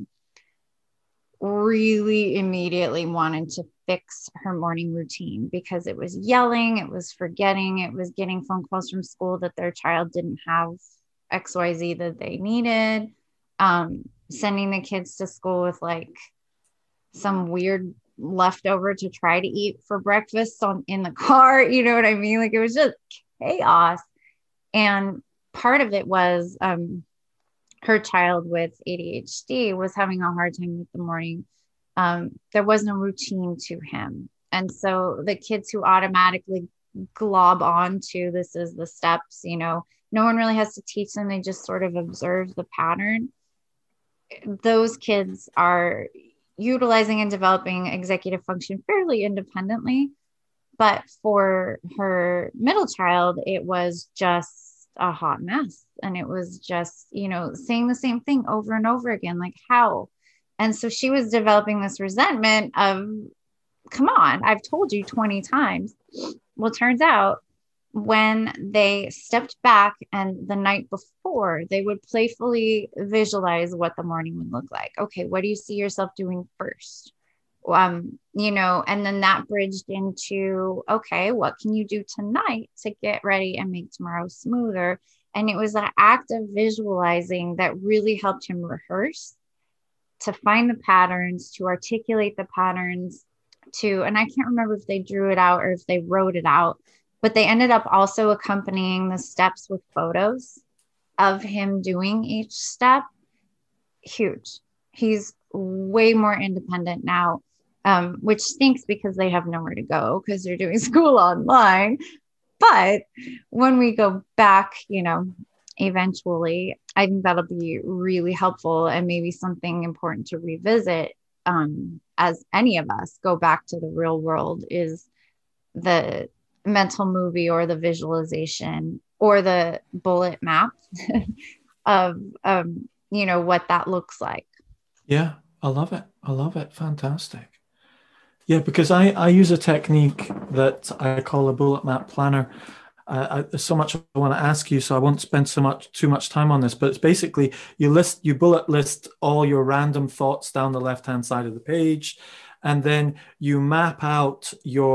really immediately wanted to fix her morning routine because it was yelling, it was forgetting, it was getting phone calls from school that their child didn't have XYZ that they needed, sending the kids to school with like some weird leftover to try to eat for breakfast in the car. You know what I mean? Like it was just chaos. And part of it was her child with ADHD was having a hard time with the morning. There was no routine to him. And so the kids who automatically glob on to this is the steps, no one really has to teach them. They just sort of observe the pattern. Those kids are utilizing and developing executive function fairly independently. But for her middle child, it was just a hot mess. And it was just, saying the same thing over and over again, like how? And so she was developing this resentment of, come on, I've told you 20 times. Well, it turns out when they stepped back and the night before, they would playfully visualize what the morning would look like. Okay, what do you see yourself doing first? And then that bridged into, okay, what can you do tonight to get ready and make tomorrow smoother? And it was that act of visualizing that really helped him rehearse, to find the patterns, to articulate the patterns, and I can't remember if they drew it out or if they wrote it out, but they ended up also accompanying the steps with photos of him doing each step. Huge. He's way more independent now, which stinks because they have nowhere to go because they're doing school online. But when we go back, eventually, I think that'll be really helpful and maybe something important to revisit, as any of us go back to the real world, is the mental movie or the visualization or the bullet map of, what that looks like. Yeah, I love it. I love it. Fantastic. Yeah, because I use a technique that I call a bullet map planner. There's so much I want to ask you, so I won't spend too much time on this. But it's basically you bullet list all your random thoughts down the left-hand side of the page, and then you map out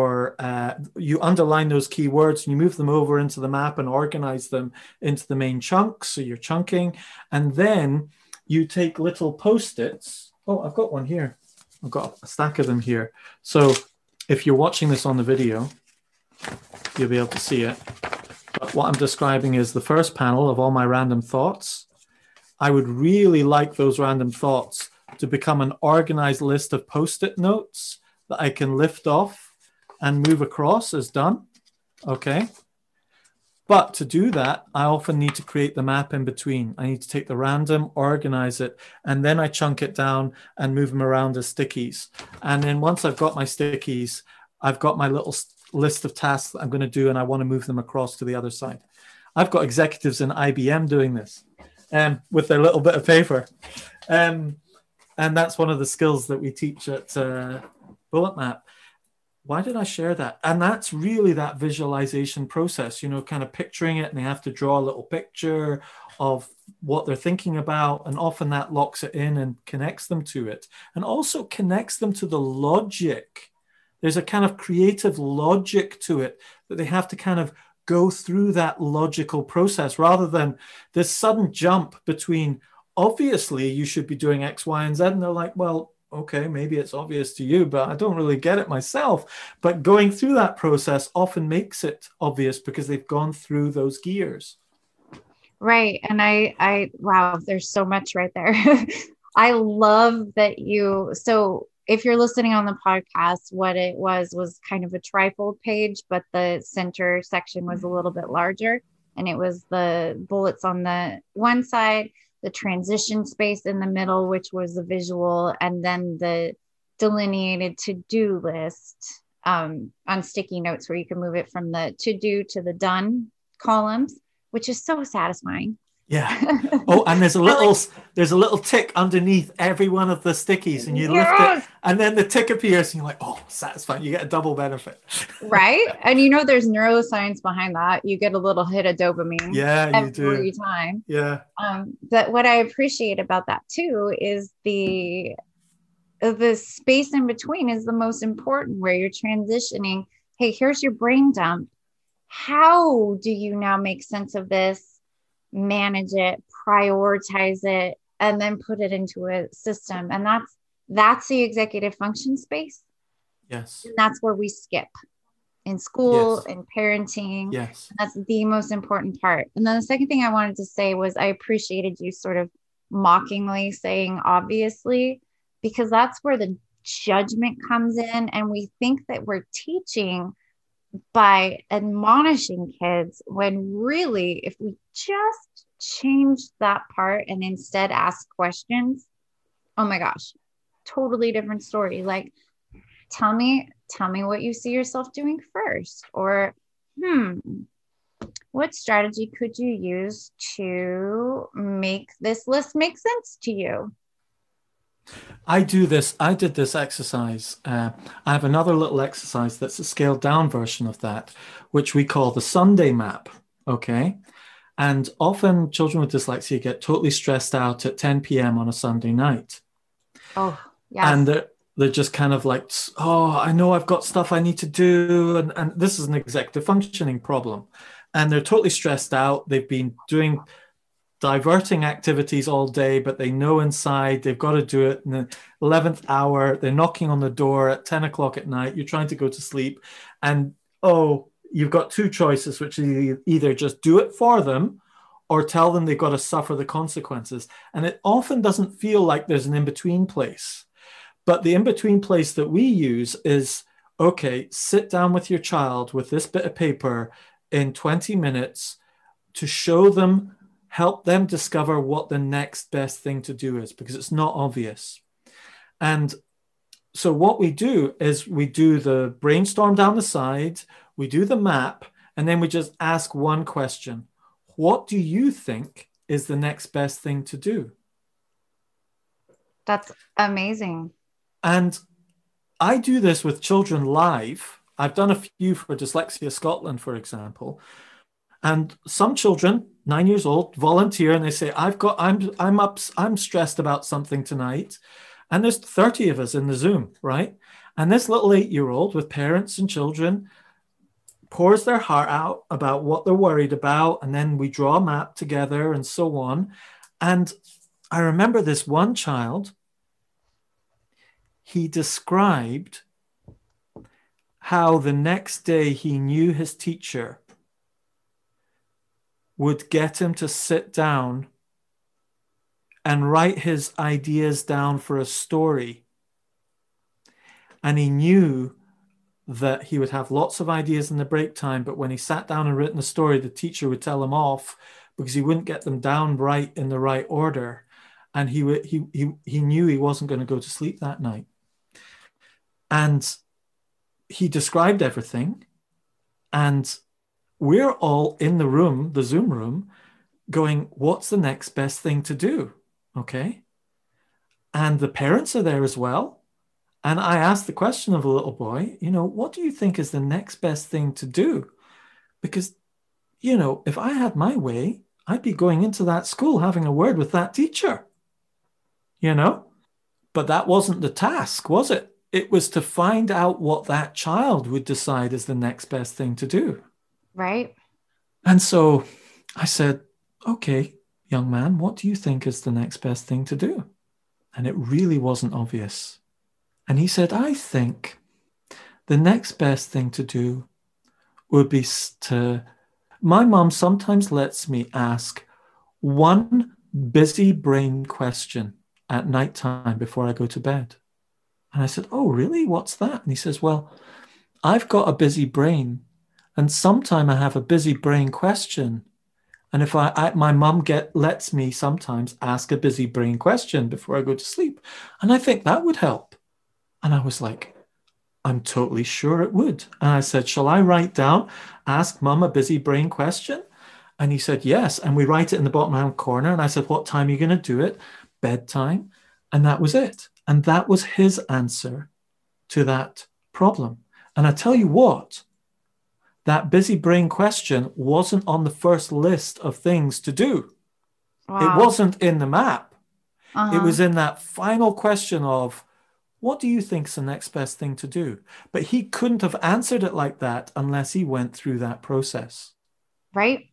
you underline those keywords and you move them over into the map and organize them into the main chunks. So you're chunking, and then you take little Post-its. Oh, I've got one here. I've got a stack of them here. So if you're watching this on the video, you'll be able to see it. But what I'm describing is the first panel of all my random thoughts. I would really like those random thoughts to become an organized list of Post-it notes that I can lift off and move across as done. Okay. But to do that, I often need to create the map in between. I need to take the random, organize it, and then I chunk it down and move them around as stickies. And then once I've got my stickies, I've got my little list of tasks that I'm going to do, and I want to move them across to the other side. I've got executives in IBM doing this with their little bit of paper. And that's one of the skills that we teach at Bullet Map. Why did I share that? And that's really that visualization process, kind of picturing it, and they have to draw a little picture of what they're thinking about. And often that locks it in and connects them to it, and also connects them to the logic. There's a kind of creative logic to it that they have to kind of go through that logical process, rather than this sudden jump between, obviously you should be doing X, Y, and Z. And they're like, well, okay, maybe it's obvious to you, but I don't really get it myself. But going through that process often makes it obvious because they've gone through those gears. Right. And wow, there's so much right there. I love that so if you're listening on the podcast, what it was kind of a trifold page, but the center section was a little bit larger, and it was the bullets on the one side, the transition space in the middle, which was the visual, and then the delineated to-do list on sticky notes where you can move it from the to-do to the done columns, which is so satisfying. Yeah. Oh, and there's a little tick underneath every one of the stickies, and you lift it, and then the tick appears, and you're like, oh, satisfying. You get a double benefit. Right. And there's neuroscience behind that. You get a little hit of dopamine. Yeah, you do. Every time. Yeah. But what I appreciate about that too is the space in between is the most important, where you're transitioning. Hey, here's your brain dump. How do you now make sense of this? Manage it, prioritize it, and then put it into a system. And that's the executive function space. Yes. And that's where we skip in school, yes. in parenting. Yes. That's the most important part. And then the second thing I wanted to say was I appreciated you sort of mockingly saying obviously, because that's where the judgment comes in. And we think that we're teaching by admonishing kids, when really, if we just change that part and instead ask questions, oh my gosh, totally different story. Like, tell me what you see yourself doing first, or what strategy could you use to make this list make sense to you? I did this exercise. I have another little exercise that's a scaled down version of that, which we call the Sunday map. Okay. And often children with dyslexia get totally stressed out at 10 p.m. on a Sunday night. Oh, yes. And they're just kind of like, oh, I know I've got stuff I need to do. And this is an executive functioning problem. And they're totally stressed out. They've been doing diverting activities all day, but they know inside they've got to do it in the 11th hour. They're knocking on the door at 10 o'clock at night. You're trying to go to sleep. And, oh, you've got two choices, which is either just do it for them or tell them they've got to suffer the consequences. And it often doesn't feel like there's an in-between place. But the in-between place that we use is, okay, sit down with your child with this bit of paper in 20 minutes to show them, help them discover what the next best thing to do is, because it's not obvious. And so what we do is we do the brainstorm down the side, we do the map, and then we just ask one question. What do you think is the next best thing to do? That's amazing. And I do this with children live. I've done a few for Dyslexia Scotland, for example. And some children, 9 years old, volunteer and they say, I'm stressed about something tonight. And there's 30 of us in the Zoom, right? And this little 8-year-old with parents and children pours their heart out about what they're worried about. And then we draw a map together and so on. And I remember this one child, he described how the next day he knew his teacher would get him to sit down and write his ideas down for a story. And he knew that he would have lots of ideas in the break time, but when he sat down and written the story, the teacher would tell him off because he wouldn't get them down right in the right order. And he knew he wasn't going to go to sleep that night. And he described everything. And we're all in the room, the Zoom room, going, what's the next best thing to do? Okay. And the parents are there as well. And I asked the question of a little boy, what do you think is the next best thing to do? Because, if I had my way, I'd be going into that school having a word with that teacher, But that wasn't the task, was it? It was to find out what that child would decide is the next best thing to do. Right. And so I said, okay, young man, what do you think is the next best thing to do? And it really wasn't obvious. And he said, I think the next best thing to do would be my mom sometimes lets me ask one busy brain question at nighttime before I go to bed. And I said, oh, really? What's that? And he says, well, I've got a busy brain. And sometime I have a busy brain question. And if my mum lets me sometimes ask a busy brain question before I go to sleep. And I think that would help. And I was like, I'm totally sure it would. And I said, shall I write down, ask mum a busy brain question? And he said, yes. And we write it in the bottom hand corner. And I said, what time are you going to do it? Bedtime. And that was it. And that was his answer to that problem. And I tell you what, that busy brain question wasn't on the first list of things to do. Wow. It wasn't in the map. Uh-huh. It was in that final question of, what do you think is the next best thing to do? But he couldn't have answered it like that unless he went through that process. Right.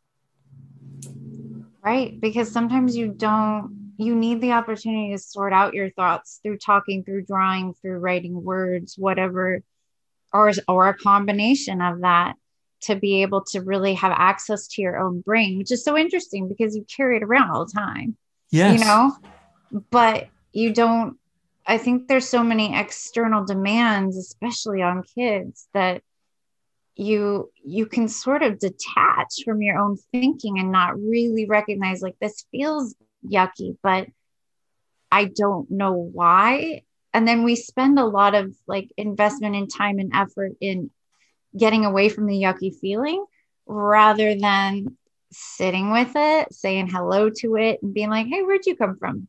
Right. Because sometimes you need the opportunity to sort out your thoughts through talking, through drawing, through writing words, whatever, or a combination of that, to be able to really have access to your own brain, which is so interesting because you carry it around all the time. Yes. But you don't. I think there's so many external demands, especially on kids, that you can sort of detach from your own thinking and not really recognize, like, this feels yucky, but I don't know why. And then we spend a lot of investment in time and effort in getting away from the yucky feeling rather than sitting with it, saying hello to it and being like, hey, where'd you come from?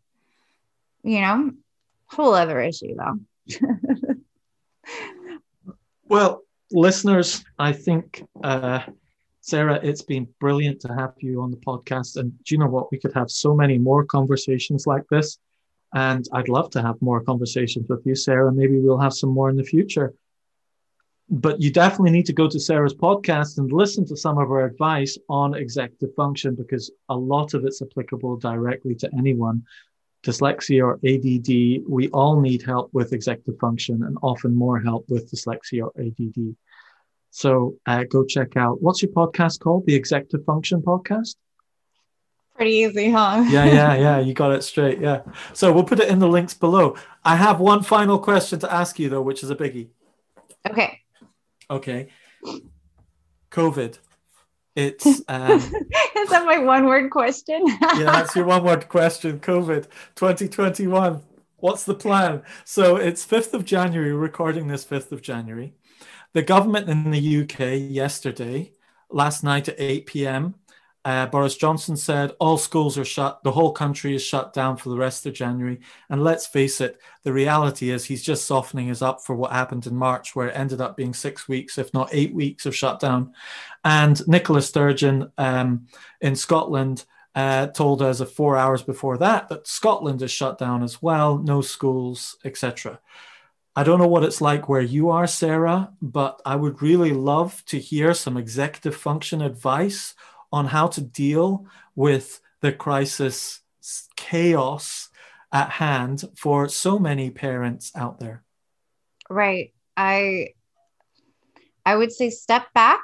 Whole other issue though. Well, listeners, I think, Sarah, it's been brilliant to have you on the podcast. And do you know what? We could have so many more conversations like this. And I'd love to have more conversations with you, Sarah. Maybe we'll have some more in the future. But you definitely need to go to Sarah's podcast and listen to some of her advice on executive function, because a lot of it's applicable directly to anyone. Dyslexia or ADD, we all need help with executive function, and often more help with dyslexia or ADD. So go check out, what's your podcast called? The Executive Function Podcast? Pretty easy, huh? Yeah. You got it straight. Yeah. So we'll put it in the links below. I have one final question to ask you, though, which is a biggie. Okay. COVID. It's is that my one-word question? Yeah, that's your one-word question. COVID 2021. What's the plan? So it's 5th of January, recording this 5th of January. The government in the UK yesterday, last night at 8 p.m., Boris Johnson said all schools are shut. The whole country is shut down for the rest of January. And let's face it, the reality is he's just softening us up for what happened in March, where it ended up being 6 weeks, if not 8 weeks of shutdown. And Nicola Sturgeon in Scotland told us 4 hours before that Scotland is shut down as well, no schools, etc. I don't know what it's like where you are, Sarah, but I would really love to hear some executive function advice on how to deal with the crisis chaos at hand for so many parents out there. Right. I would say step back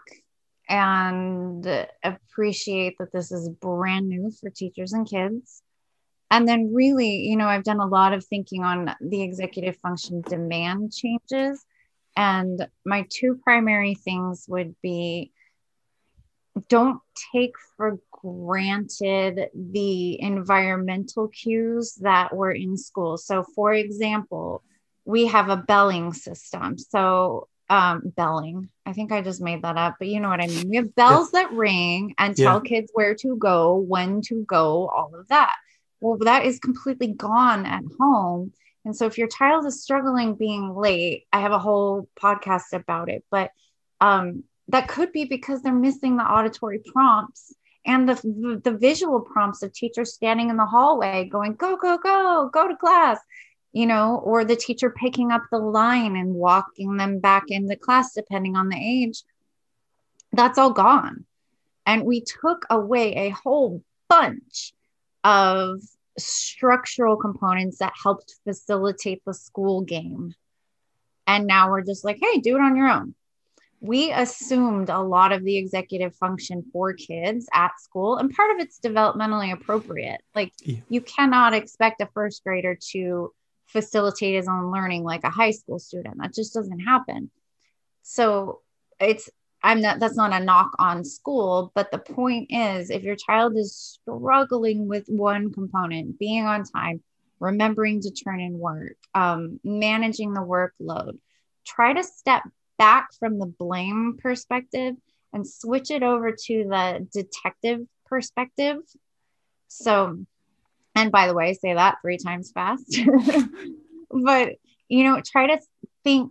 and appreciate that this is brand new for teachers and kids. And then really, I've done a lot of thinking on the executive function demand changes. And my two primary things would be, don't take for granted the environmental cues that were in school. So for example, we have a belling system. So belling, I think I just made that up, but you know what I mean? We have bells that ring and tell kids where to go, when to go, all of that. Well, that is completely gone at home. And so if your child is struggling being late, I have a whole podcast about it, but that could be because they're missing the auditory prompts and the visual prompts of teachers standing in the hallway going, go, go, go, go to class, or the teacher picking up the line and walking them back into class, depending on the age. That's all gone. And we took away a whole bunch of structural components that helped facilitate the school game. And now we're just like, hey, do it on your own. We assumed a lot of the executive function for kids at school, and part of it's developmentally appropriate. Like you cannot expect a first grader to facilitate his own learning like a high school student. That just doesn't happen. So that's not a knock on school, but the point is, if your child is struggling with one component, being on time, remembering to turn in work, managing the workload, try to step back from the blame perspective and switch it over to the detective perspective. So, and by the way, say that 3 times fast, but, try to think,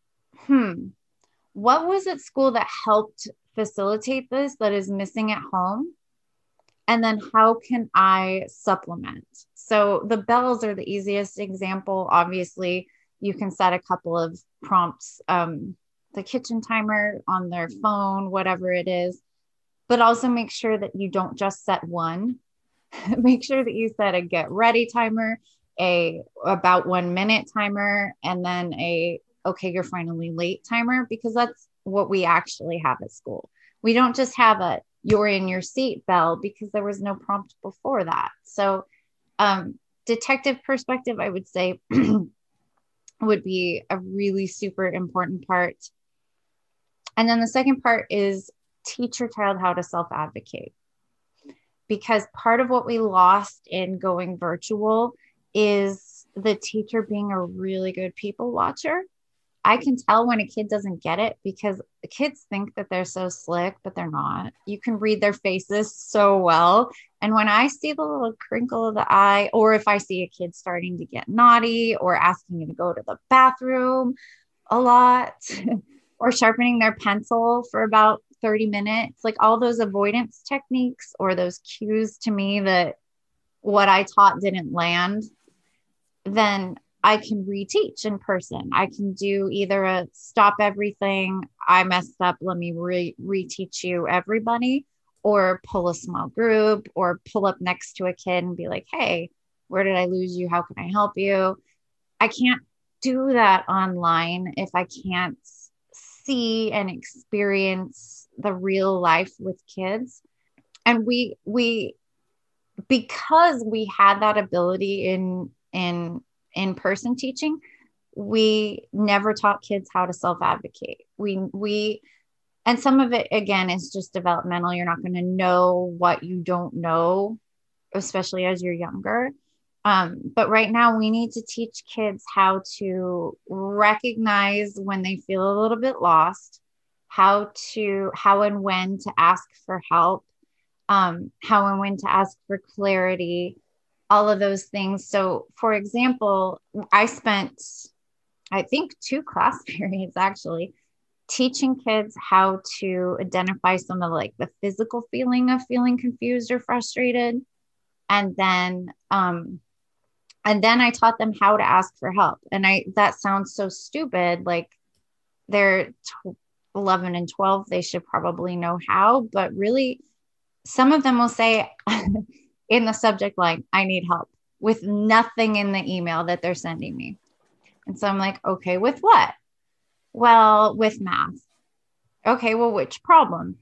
what was at school that helped facilitate this that is missing at home? And then how can I supplement? So the bells are the easiest example. Obviously, you can set a couple of prompts, the kitchen timer on their phone, whatever it is, but also make sure that you don't just set one. Make sure that you set a get ready timer, a about 1 minute timer, and then okay, you're finally late timer, because that's what we actually have at school. We don't just have a you're in your seat bell, because there was no prompt before that. So detective perspective, I would say would be a really super important part. And then the second part is teach your child how to self-advocate, because part of what we lost in going virtual is the teacher being a really good people watcher. I can tell when a kid doesn't get it, because the kids think that they're so slick, but they're not. You can read their faces so well. And when I see the little crinkle of the eye, or if I see a kid starting to get naughty or asking me to go to the bathroom a lot, or sharpening their pencil for about 30 minutes, like all those avoidance techniques or those cues to me that what I taught didn't land, then I can reteach in person. I can do either a stop everything, I messed up, let me reteach you everybody, or pull a small group, or pull up next to a kid and be like, hey, where did I lose you? How can I help you? I can't do that online if I can't see and experience the real life with kids. And we because we had that ability in-person teaching, we never taught kids how to self-advocate. And some of it, again, is just developmental. You're not going to know what you don't know, especially as you're younger. But right now we need to teach kids how to recognize when they feel a little bit lost, how and when to ask for help, how and when to ask for clarity, all of those things. So for example, I spent, I think 2 class periods actually teaching kids how to identify some of like the physical feeling of feeling confused or frustrated. And then I taught them how to ask for help. And that sounds so stupid. Like they're 11 and 12, they should probably know how, but really some of them will say in the subject line, I need help, with nothing in the email that they're sending me. And so I'm like, okay, with what? Well, with math. Okay, well, which problem?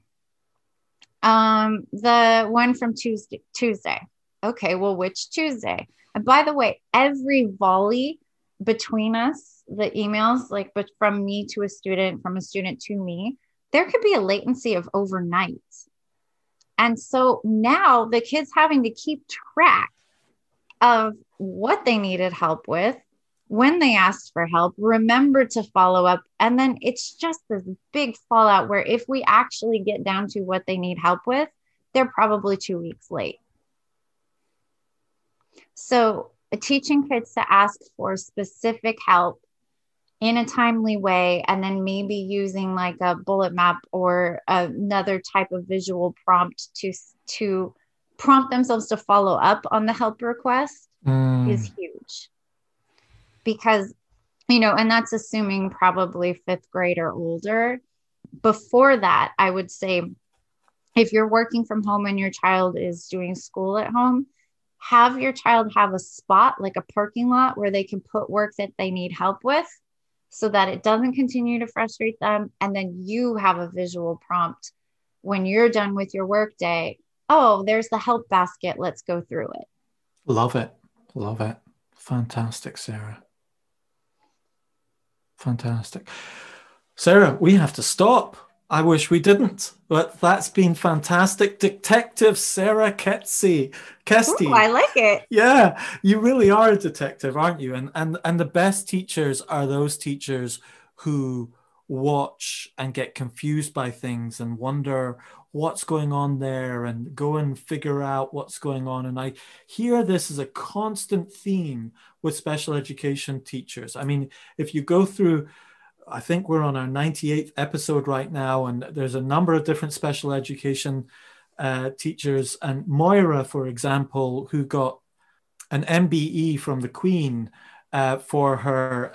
The one from Tuesday. Okay, well, which Tuesday? And by the way, every volley between us, the emails, like, but from me to a student, from a student to me, there could be a latency of overnight. And so now the kids having to keep track of what they needed help with, when they asked for help, remember to follow up. And then it's just this big fallout where if we actually get down to what they need help with, they're probably 2 weeks late. So teaching kids to ask for specific help in a timely way, and then maybe using like a bullet map or another type of visual prompt to prompt themselves to follow up on the help request is huge. Because, and that's assuming probably 5th grade or older. Before that, I would say if you're working from home and your child is doing school at home, have your child have a spot, like a parking lot, where they can put work that they need help with so that it doesn't continue to frustrate them. And then you have a visual prompt when you're done with your work day. Oh, there's the help basket. Let's go through it. Love it. Love it. Fantastic, Sarah. Fantastic. Sarah, we have to stop. I wish we didn't, but that's been fantastic. Detective Sarah Kesty. Ooh, I like it. Yeah, you really are a detective, aren't you? And the best teachers are those teachers who watch and get confused by things and wonder what's going on there and go and figure out what's going on. And I hear this as a constant theme with special education teachers. I mean, if you go through, I think we're on our 98th episode right now, and there's a number of different special education teachers. And Moira, for example, who got an MBE from the Queen for her,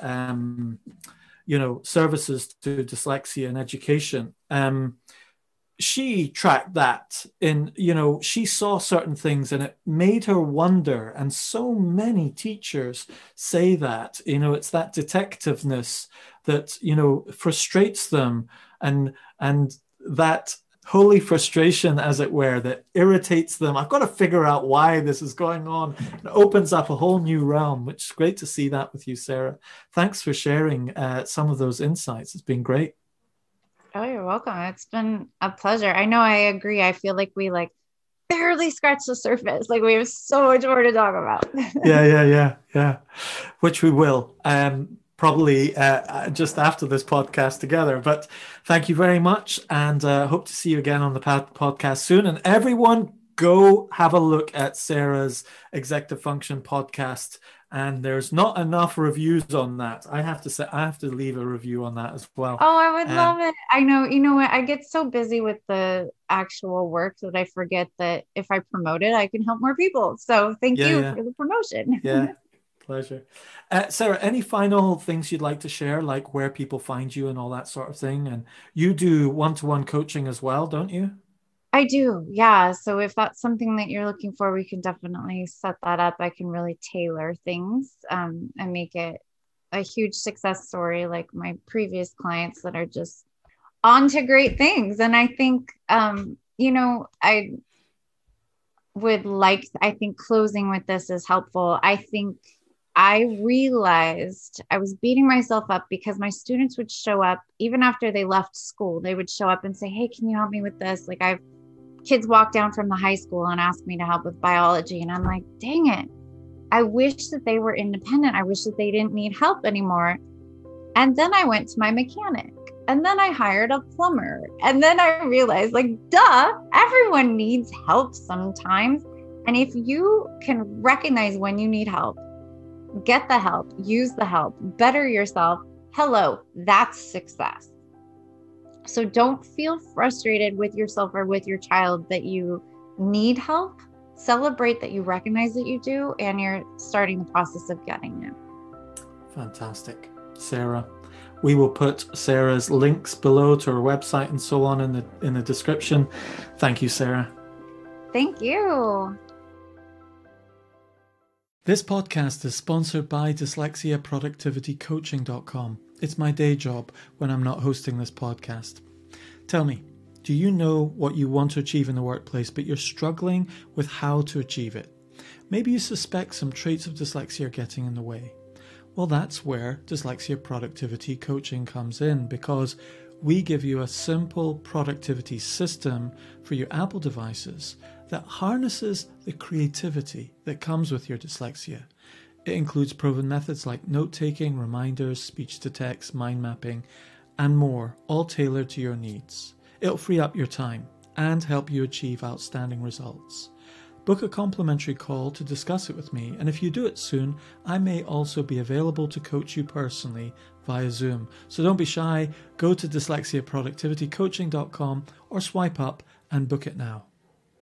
services to dyslexia and education. She tracked that in, she saw certain things and it made her wonder. And so many teachers say that, it's that detectiveness that, frustrates them, and that holy frustration, as it were, that irritates them. I've got to figure out why this is going on. It opens up a whole new realm, which is great to see that with you, Sarah. Thanks for sharing some of those insights. It's been great. Oh, you're welcome. It's been a pleasure. I know, I agree. I feel like we barely scratched the surface. Like we have so much more to talk about. Yeah. Which we will. Probably just after this podcast together. But thank you very much, and hope to see you again on the podcast soon. And everyone, go have a look at Sarah's Executive Function podcast. And there's not enough reviews on that. I have to leave a review on that as well. Oh, I would love it. I know. You know what? I get so busy with the actual work that I forget that if I promote it, I can help more people. So thank you for the promotion. Yeah. Pleasure. Sarah, any final things you'd like to share, like where people find you and all that sort of thing? And you do one-to-one coaching as well, don't you? I do. Yeah. So if that's something that you're looking for, we can definitely set that up. I can really tailor things and make it a huge success story like my previous clients that are just on to great things. And I think, I I think closing with this is helpful. I think I realized I was beating myself up because my students would show up even after they left school. They would show up and say, "Hey, can you help me with this?" Like I've kids walk down from the high school and ask me to help with biology. And I'm like, dang it. I wish that they were independent. I wish that they didn't need help anymore. And then I went to my mechanic and then I hired a plumber. And then I realized, like, duh, everyone needs help sometimes. And if you can recognize when you need help, get the help, use the help, better yourself, hello, that's success. So don't feel frustrated with yourself or with your child that you need help. Celebrate that you recognize that you do, and you're starting the process of getting it. Fantastic. Sarah, we will put Sarah's links below to her website and so on in the description. Thank you, Sarah. Thank you. This podcast is sponsored by dyslexiaproductivitycoaching.com. It's my day job when I'm not hosting this podcast. Tell me, do you know what you want to achieve in the workplace, but you're struggling with how to achieve it? Maybe you suspect some traits of dyslexia are getting in the way. Well, that's where Dyslexia Productivity Coaching comes in, because we give you a simple productivity system for your Apple devices that harnesses the creativity that comes with your dyslexia. It includes proven methods like note-taking, reminders, speech-to-text, mind mapping, and more, all tailored to your needs. It'll free up your time and help you achieve outstanding results. Book a complimentary call to discuss it with me, and if you do it soon, I may also be available to coach you personally via Zoom. So don't be shy, go to dyslexiaproductivitycoaching.com or swipe up and book it now.